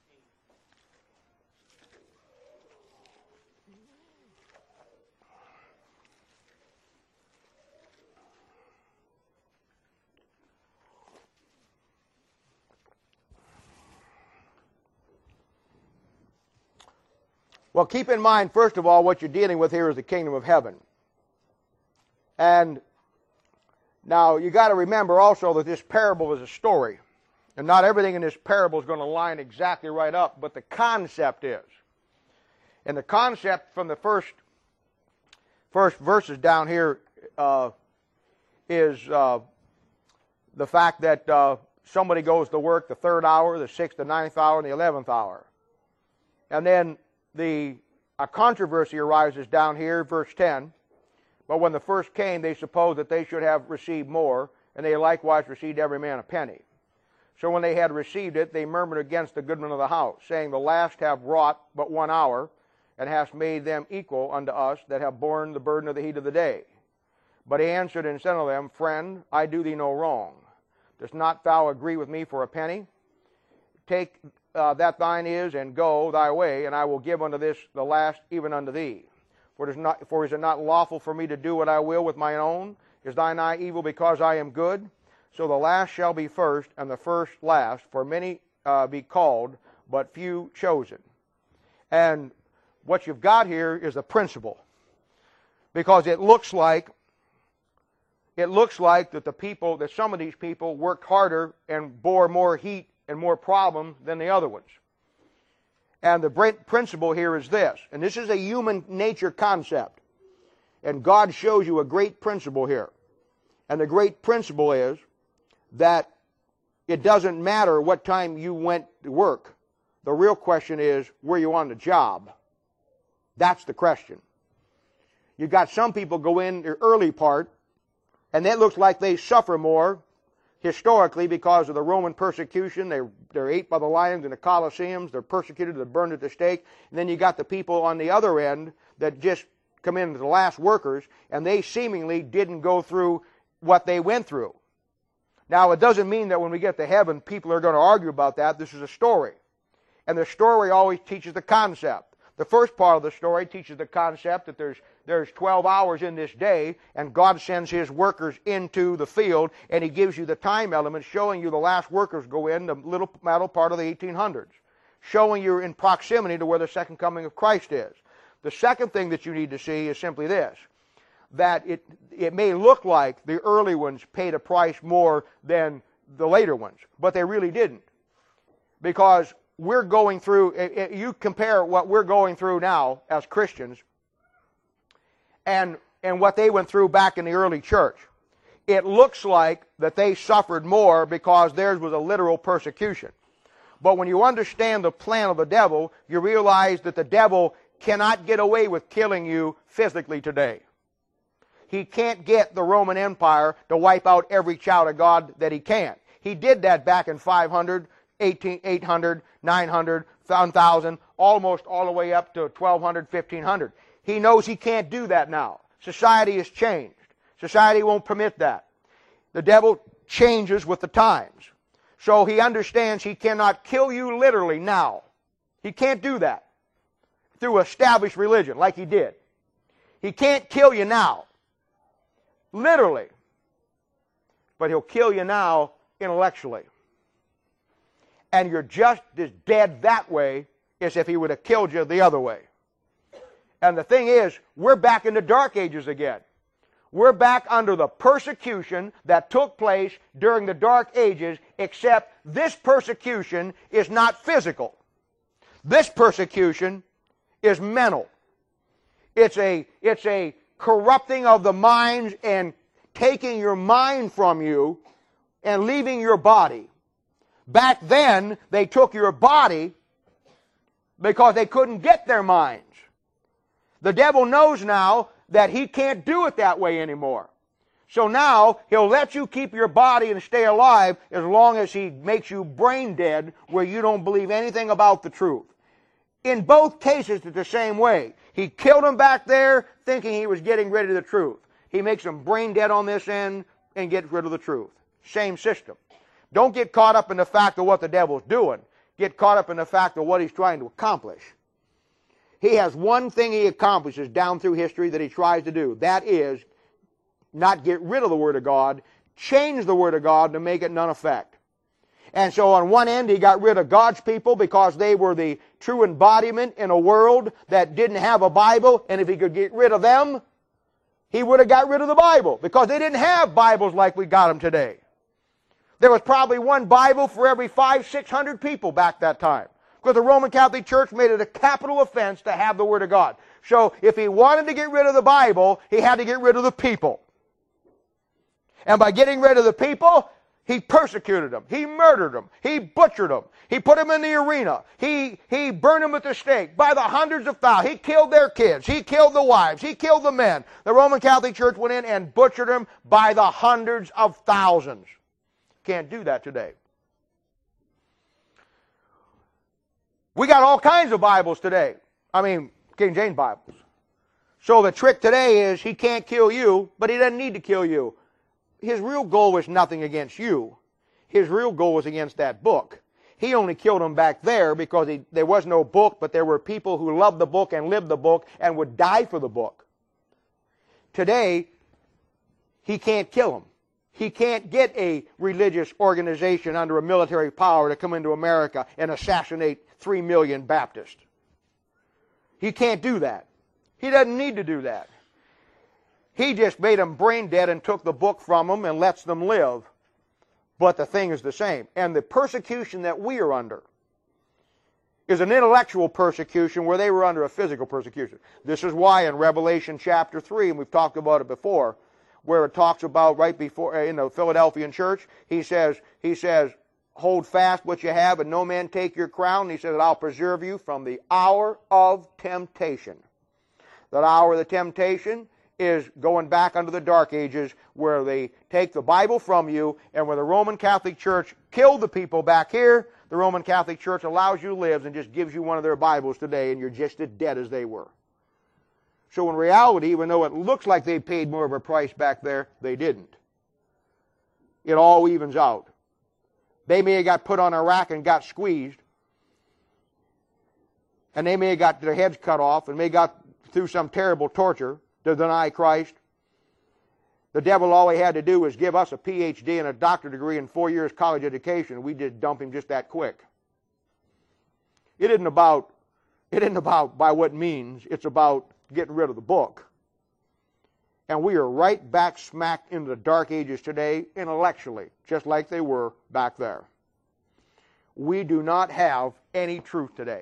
Well, keep in mind, first of all, what you're dealing with here is the kingdom of heaven. And now, you got to remember also that this parable is a story. And not everything in this parable is going to line exactly right up, but the concept is. And the concept from the first, first verses down here uh, is uh, the fact that uh, somebody goes to work the third hour, the sixth, the ninth hour, and the eleventh hour. And then the a controversy arises down here, verse ten. But when the first came, they supposed that they should have received more, and they likewise received every man a penny. So when they had received it, they murmured against the goodman of the house, saying, the last have wrought but one hour, and hast made them equal unto us that have borne the burden of the heat of the day. But he answered and said unto them, friend, I do thee no wrong. Dost not thou agree with me for a penny? Take uh, that thine is, and go thy way, and I will give unto this the last even unto thee. For, it is not, for is it not lawful for me to do what I will with mine own? Is thine eye evil because I am good? So the last shall be first, and the first last. For many uh, be called, but few chosen. And what you've got here is a principle. Because it looks like, it looks like that the people, that some of these people worked harder and bore more heat and more problems than the other ones. And the principle here is this, and this is a human nature concept. And God shows you a great principle here. And the great principle is that it doesn't matter what time you went to work. The real question is, were you on the job? That's the question. You've got some people go in the early part, and it looks like they suffer more historically because of the Roman persecution. They, they're ate by the lions in the Colosseums. They're persecuted. They're burned at the stake. And then you got the people on the other end that just come in as the last workers, and they seemingly didn't go through what they went through. Now, it doesn't mean that when we get to heaven, people are going to argue about that. This is a story. And the story always teaches the concept. The first part of the story teaches the concept that there's, there's twelve hours in this day, and God sends His workers into the field, and He gives you the time element, showing you the last workers go in the little metal part of the eighteen hundreds, showing you in proximity to where the second coming of Christ is. The second thing that you need to see is simply this, that it, it may look like the early ones paid a price more than the later ones, but they really didn't. Because we're going through, you compare what we're going through now as Christians and, and what they went through back in the early church. It looks like that they suffered more because theirs was a literal persecution. But when you understand the plan of the devil, you realize that the devil cannot get away with killing you physically today. He can't get the Roman Empire to wipe out every child of God that he can. He did that back in five hundred, eight hundred, nine hundred, one thousand, almost all the way up to twelve hundred, fifteen hundred. He knows he can't do that now. Society has changed. Society won't permit that. The devil changes with the times. So he understands he cannot kill you literally now. He can't do that through established religion like he did. He can't kill you now, literally. But he'll kill you now intellectually. And you're just as dead that way as if he would have killed you the other way. And the thing is, we're back in the dark ages again. We're back under the persecution that took place during the dark ages, except this persecution is not physical. This persecution is mental. It's a, it's a corrupting of the minds and taking your mind from you and leaving your body. Back then, they took your body because they couldn't get their minds. The devil knows now that he can't do it that way anymore. So now, he'll let you keep your body and stay alive as long as he makes you brain dead where you don't believe anything about the truth. In both cases, it's the same way. He killed him back there thinking he was getting rid of the truth. He makes him brain dead on this end and gets rid of the truth. Same system. Don't get caught up in the fact of what the devil's doing. Get caught up in the fact of what he's trying to accomplish. He has one thing he accomplishes down through history that he tries to do. That is, not get rid of the Word of God, change the Word of God to make it none effect. And so on one end, he got rid of God's people because they were the true embodiment in a world that didn't have a Bible, and if he could get rid of them, he would have got rid of the Bible, because they didn't have Bibles like we got them today. There was probably one Bible for every five, six hundred people back that time. Because the Roman Catholic Church made it a capital offense to have the Word of God. So if he wanted to get rid of the Bible, he had to get rid of the people. And by getting rid of the people, he persecuted them. He murdered them. He butchered them. He put them in the arena. He, he burned them at the stake by the hundreds of thousands. He killed their kids. He killed the wives. He killed the men. The Roman Catholic Church went in and butchered them by the hundreds of thousands. Can't do that today. We got all kinds of Bibles today. I mean, King James Bibles. So the trick today is he can't kill you, but he doesn't need to kill you. His real goal was nothing against you. His real goal was against that book. He only killed him back there because he, there was no book, but there were people who loved the book and lived the book and would die for the book. Today, he can't kill him. He can't get a religious organization under a military power to come into America and assassinate three million Baptists. He can't do that. He doesn't need to do that. He just made them brain dead and took the book from them and lets them live. But the thing is the same. And the persecution that we are under is an intellectual persecution where they were under a physical persecution. This is why in Revelation chapter three, and we've talked about it before, where it talks about right before in the Philadelphian church, he says, he says, hold fast what you have and no man take your crown. And he says, I'll preserve you from the hour of temptation. That hour of the temptation is going back under the dark ages where they take the Bible from you, and where the Roman Catholic Church killed the people back here, the Roman Catholic Church allows you to live and just gives you one of their Bibles today, and you're just as dead as they were. So in reality, even though it looks like they paid more of a price back there, they didn't. It all evens out. They may have got put on a rack and got squeezed, and they may have got their heads cut off, and may have got through some terrible torture to deny Christ. The devil, all he had to do was give us a P H D and a doctorate degree and four years college education. We did dump him just that quick. It isn't about, it isn't about by what means. It's about getting rid of the book. And we are right back smack into the dark ages today intellectually, just like they were back there. We do not have any truth today.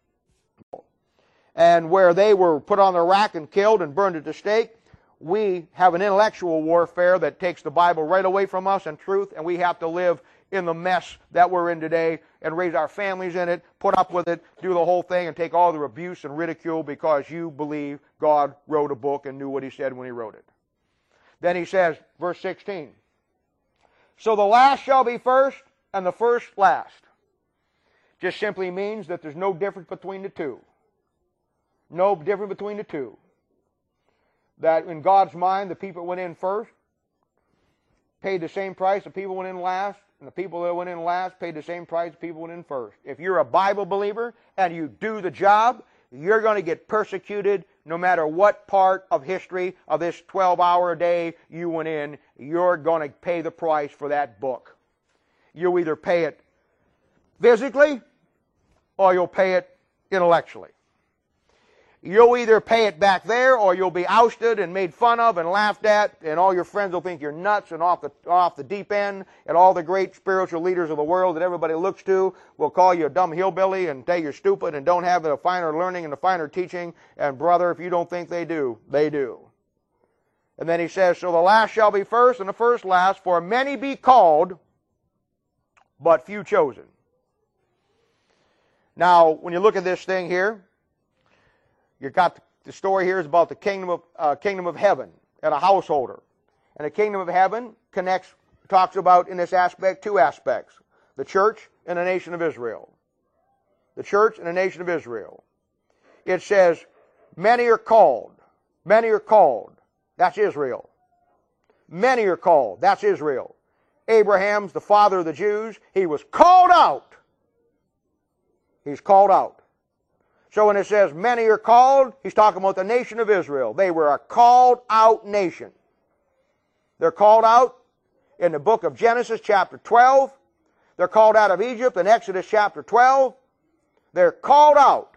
And where they were put on the rack and killed and burned at the stake, we have an intellectual warfare that takes the Bible right away from us and truth, and we have to live in the mess that we're in today and raise our families in it, put up with it, do the whole thing, and take all the abuse and ridicule because you believe God wrote a book and knew what he said when he wrote it. Then he says, verse sixteen, so the last shall be first and the first last. Just simply means that there's no difference between the two. No difference between the two. That in God's mind, the people that went in first paid the same price the people went in last, and the people that went in last paid the same price the people went in first. If you're a Bible believer and you do the job, you're going to get persecuted no matter what part of history of this twelve-hour a day you went in. You're going to pay the price for that book. You'll either pay it physically or you'll pay it intellectually. You'll either pay it back there or you'll be ousted and made fun of and laughed at, and all your friends will think you're nuts and off the, off the deep end, and all the great spiritual leaders of the world that everybody looks to will call you a dumb hillbilly and say you're stupid and don't have the finer learning and the finer teaching. And brother, if you don't think they do, they do. And then he says, so the last shall be first and the first last, for many be called, but few chosen. Now, when you look at this thing here, you've got the story here is about the kingdom of uh, kingdom of heaven and a householder. And the kingdom of heaven connects, talks about in this aspect two aspects: the church and the nation of Israel. The church and the nation of Israel. It says, many are called. Many are called. That's Israel. Many are called. That's Israel. Abraham's the father of the Jews. He was called out. He's called out. So when it says many are called, he's talking about the nation of Israel. They were a called out nation. They're called out in the book of Genesis chapter twelve. They're called out of Egypt in Exodus chapter twelve. They're called out.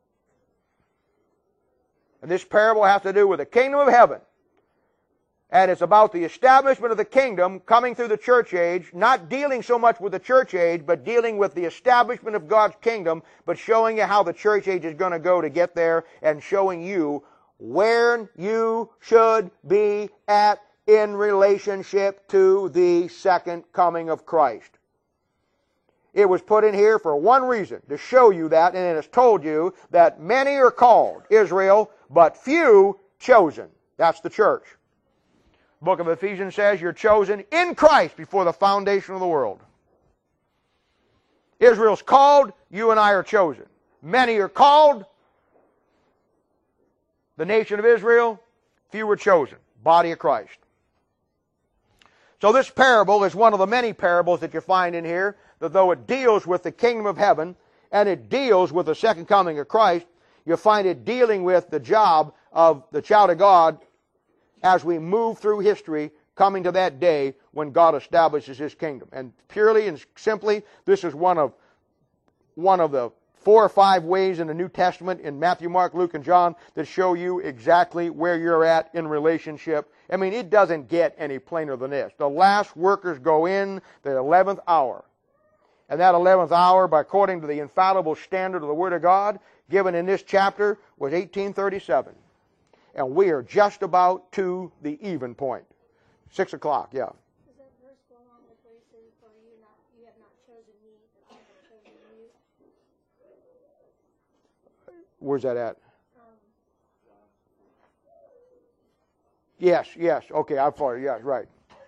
And this parable has to do with the kingdom of heaven. And it's about the establishment of the kingdom coming through the church age, not dealing so much with the church age, but dealing with the establishment of God's kingdom, but showing you how the church age is going to go to get there, and showing you where you should be at in relationship to the second coming of Christ. It was put in here for one reason, to show you that, and it has told you that many are called, Israel, but few chosen. That's the church. The book of Ephesians says you're chosen in Christ before the foundation of the world. Israel's called, you and I are chosen. Many are called, the nation of Israel, few were chosen, body of Christ. So this parable is one of the many parables that you find in here, that though it deals with the kingdom of heaven, and it deals with the second coming of Christ, you find it dealing with the job of the child of God as we move through history, coming to that day when God establishes His kingdom. And purely and simply, this is one of one of the four or five ways in the New Testament, in Matthew, Mark, Luke, and John, that show you exactly where you're at in relationship. I mean, it doesn't get any plainer than this. The last workers go in the eleventh hour. And that eleventh hour, by according to the infallible standard of the Word of God, given in this chapter, was eighteen thirty-seven. And we are just about to the even point. Six o'clock, yeah. Does that verse go along with where he says, for you, not, you have not chosen me, but I have chosen you? Where's that at? Um, Yes, yes. Okay, I'm sorry. Yes, right.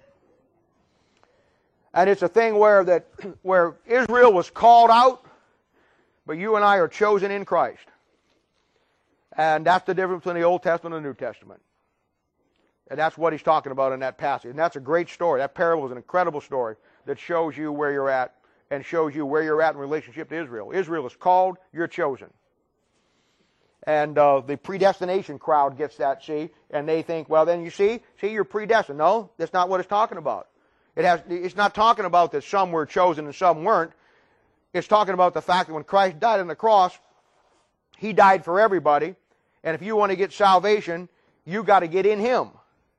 And it's a thing where that where Israel was called out, but you and I are chosen in Christ. And that's the difference between the Old Testament and the New Testament. And that's what he's talking about in that passage. And that's a great story. That parable is an incredible story that shows you where you're at and shows you where you're at in relationship to Israel. Israel is called, you're chosen. And uh, the predestination crowd gets that, see, and they think, well, then you see, see, you're predestined. No, that's not what it's talking about. It has, it's not talking about that some were chosen and some weren't. It's talking about the fact that when Christ died on the cross, He died for everybody. And if you want to get salvation, you got to get in Him.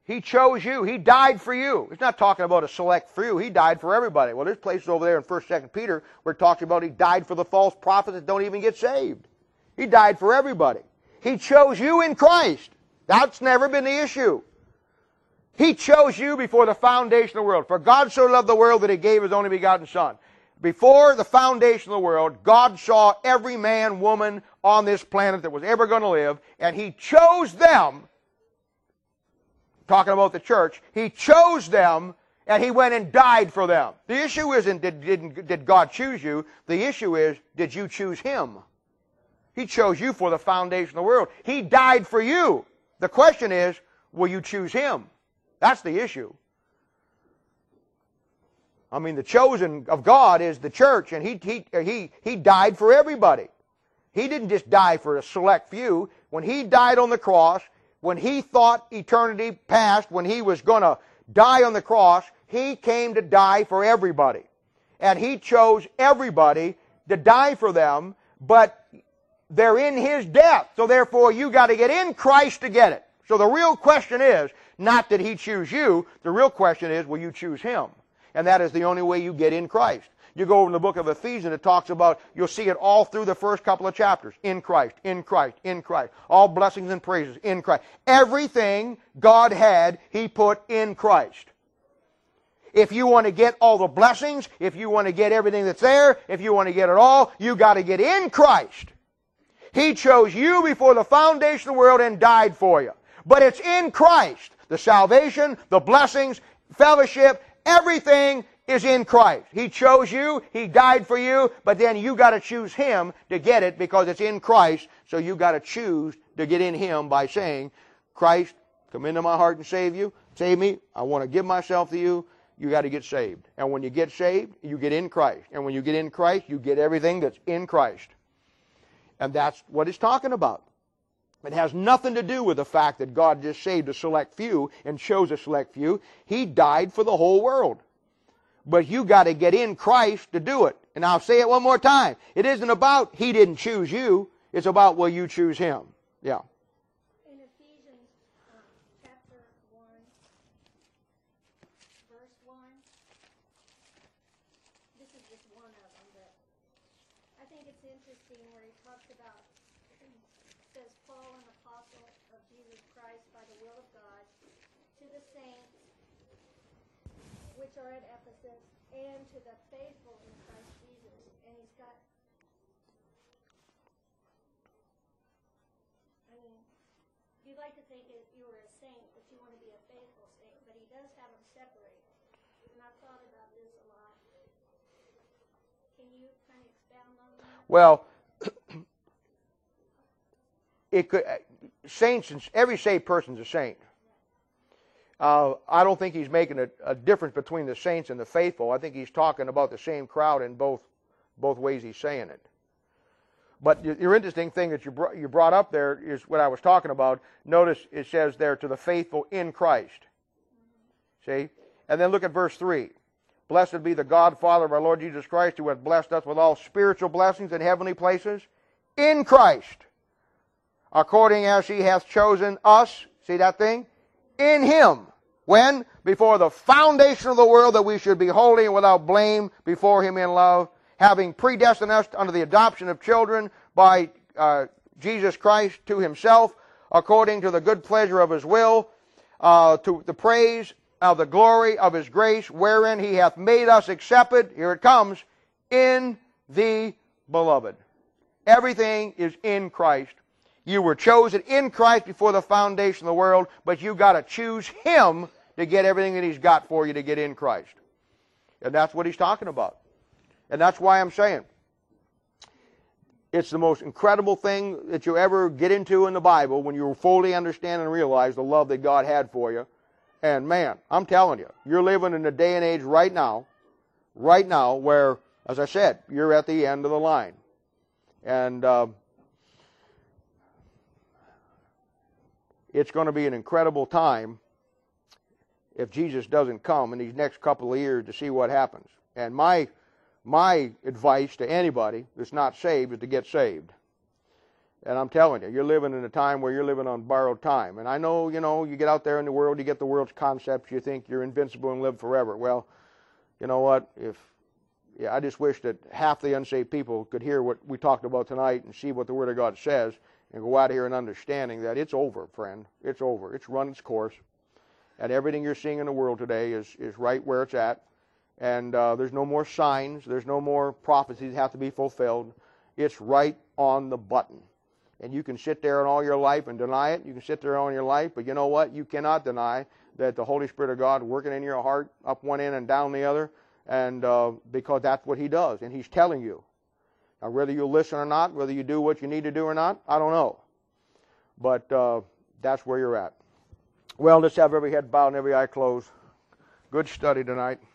He chose you. He died for you. It's not talking about a select few. He died for everybody. Well, there's places over there in First, Second Peter where it talks about he died for the false prophets that don't even get saved. He died for everybody. He chose you in Christ. That's never been the issue. He chose you before the foundation of the world. For God so loved the world that He gave His only begotten Son. Before the foundation of the world, God saw every man, woman on this planet that was ever going to live, and He chose them. Talking about the church, He chose them, and He went and died for them. The issue isn't did, did, did God choose you. The issue is, did you choose Him? He chose you for the foundation of the world. He died for you. The question is, will you choose Him? That's the issue. I mean, the chosen of God is the church, and He, he, he, he died for everybody. He didn't just die for a select few. When He died on the cross, when He thought eternity past, when He was going to die on the cross, He came to die for everybody. And He chose everybody to die for them, but they're in His death. So therefore, you got to get in Christ to get it. So the real question is, not that He choose you, the real question is, will you choose Him? And that is the only way you get in Christ. You go over in the book of Ephesians, it talks about, you'll see it all through the first couple of chapters. In Christ, in Christ, in Christ. All blessings and praises in Christ. Everything God had, He put in Christ. If you want to get all the blessings, if you want to get everything that's there, if you want to get it all, you got to get in Christ. He chose you before the foundation of the world and died for you. But it's in Christ. The salvation, the blessings, fellowship, everything is in Christ. He chose you, He died for you, but then you got to choose Him to get it because it's in Christ. So you got to choose to get in Him by saying, Christ, come into my heart and save you. Save me. I want to give myself to you. You got to get saved. And when you get saved, you get in Christ. And when you get in Christ, you get everything that's in Christ. And that's what it's talking about. It has nothing to do with the fact that God just saved a select few and chose a select few. He died for the whole world. But you got to get in Christ to do it. And I'll say it one more time. It isn't about He didn't choose you. It's about will you choose Him. Yeah. In Ephesians um, chapter one, verse one, this is just one of them, but I think it's interesting where he talks about, says, Paul, an apostle of Jesus Christ by the will of God, to the saints which are at Ephesus, and to the faithful in Christ Jesus. And he's got, I mean, you'd like to think that you were a saint, but you want to be a faithful saint, but he does have them separated. And I've thought about this a lot. Can you kind of expound on that? Well, it could, saints, every saved person's a saint. Uh, I don't think he's making a, a difference between the saints and the faithful. I think he's talking about the same crowd in both both ways he's saying it. But your, your interesting thing that you brought, you brought up there is what I was talking about. Notice it says there, to the faithful in Christ. See? And then look at verse three. Blessed be the God, Father of our Lord Jesus Christ, who hath blessed us with all spiritual blessings in heavenly places in Christ, according as He hath chosen us, see that thing? In Him. When? Before the foundation of the world, that we should be holy and without blame before Him in love, having predestined us unto the adoption of children by uh, Jesus Christ to Himself, according to the good pleasure of His will, uh, to the praise of the glory of His grace, wherein He hath made us accepted, here it comes, in the Beloved. Everything is in Christ. You were chosen in Christ before the foundation of the world, but you got to choose Him to get everything that He's got for you to get in Christ. And that's what He's talking about. And that's why I'm saying it's the most incredible thing that you ever get into in the Bible when you fully understand and realize the love that God had for you. And man, I'm telling you, you're living in a day and age right now, right now, where, as I said, you're at the end of the line. And uh, it's going to be an incredible time if Jesus doesn't come in these next couple of years to see what happens. And my my advice to anybody that's not saved is to get saved. And I'm telling you, you're living in a time where you're living on borrowed time. And I know, you know, you get out there in the world, you get the world's concepts, you think you're invincible and live forever. Well, you know what? If yeah, I just wish that half the unsaved people could hear what we talked about tonight and see what the Word of God says and go out of here and understanding that it's over, friend. It's over. It's run its course. And everything you're seeing in the world today is, is right where it's at. And uh, there's no more signs. There's no more prophecies that have to be fulfilled. It's right on the button. And you can sit there in all your life and deny it. You can sit there all your life. But you know what? You cannot deny that the Holy Spirit of God working in your heart up one end and down the other. And uh, because that's what He does. And He's telling you. Now, whether you listen or not, whether you do what you need to do or not, I don't know. But uh, that's where you're at. Well, let's have every head bowed and every eye closed. Good study tonight.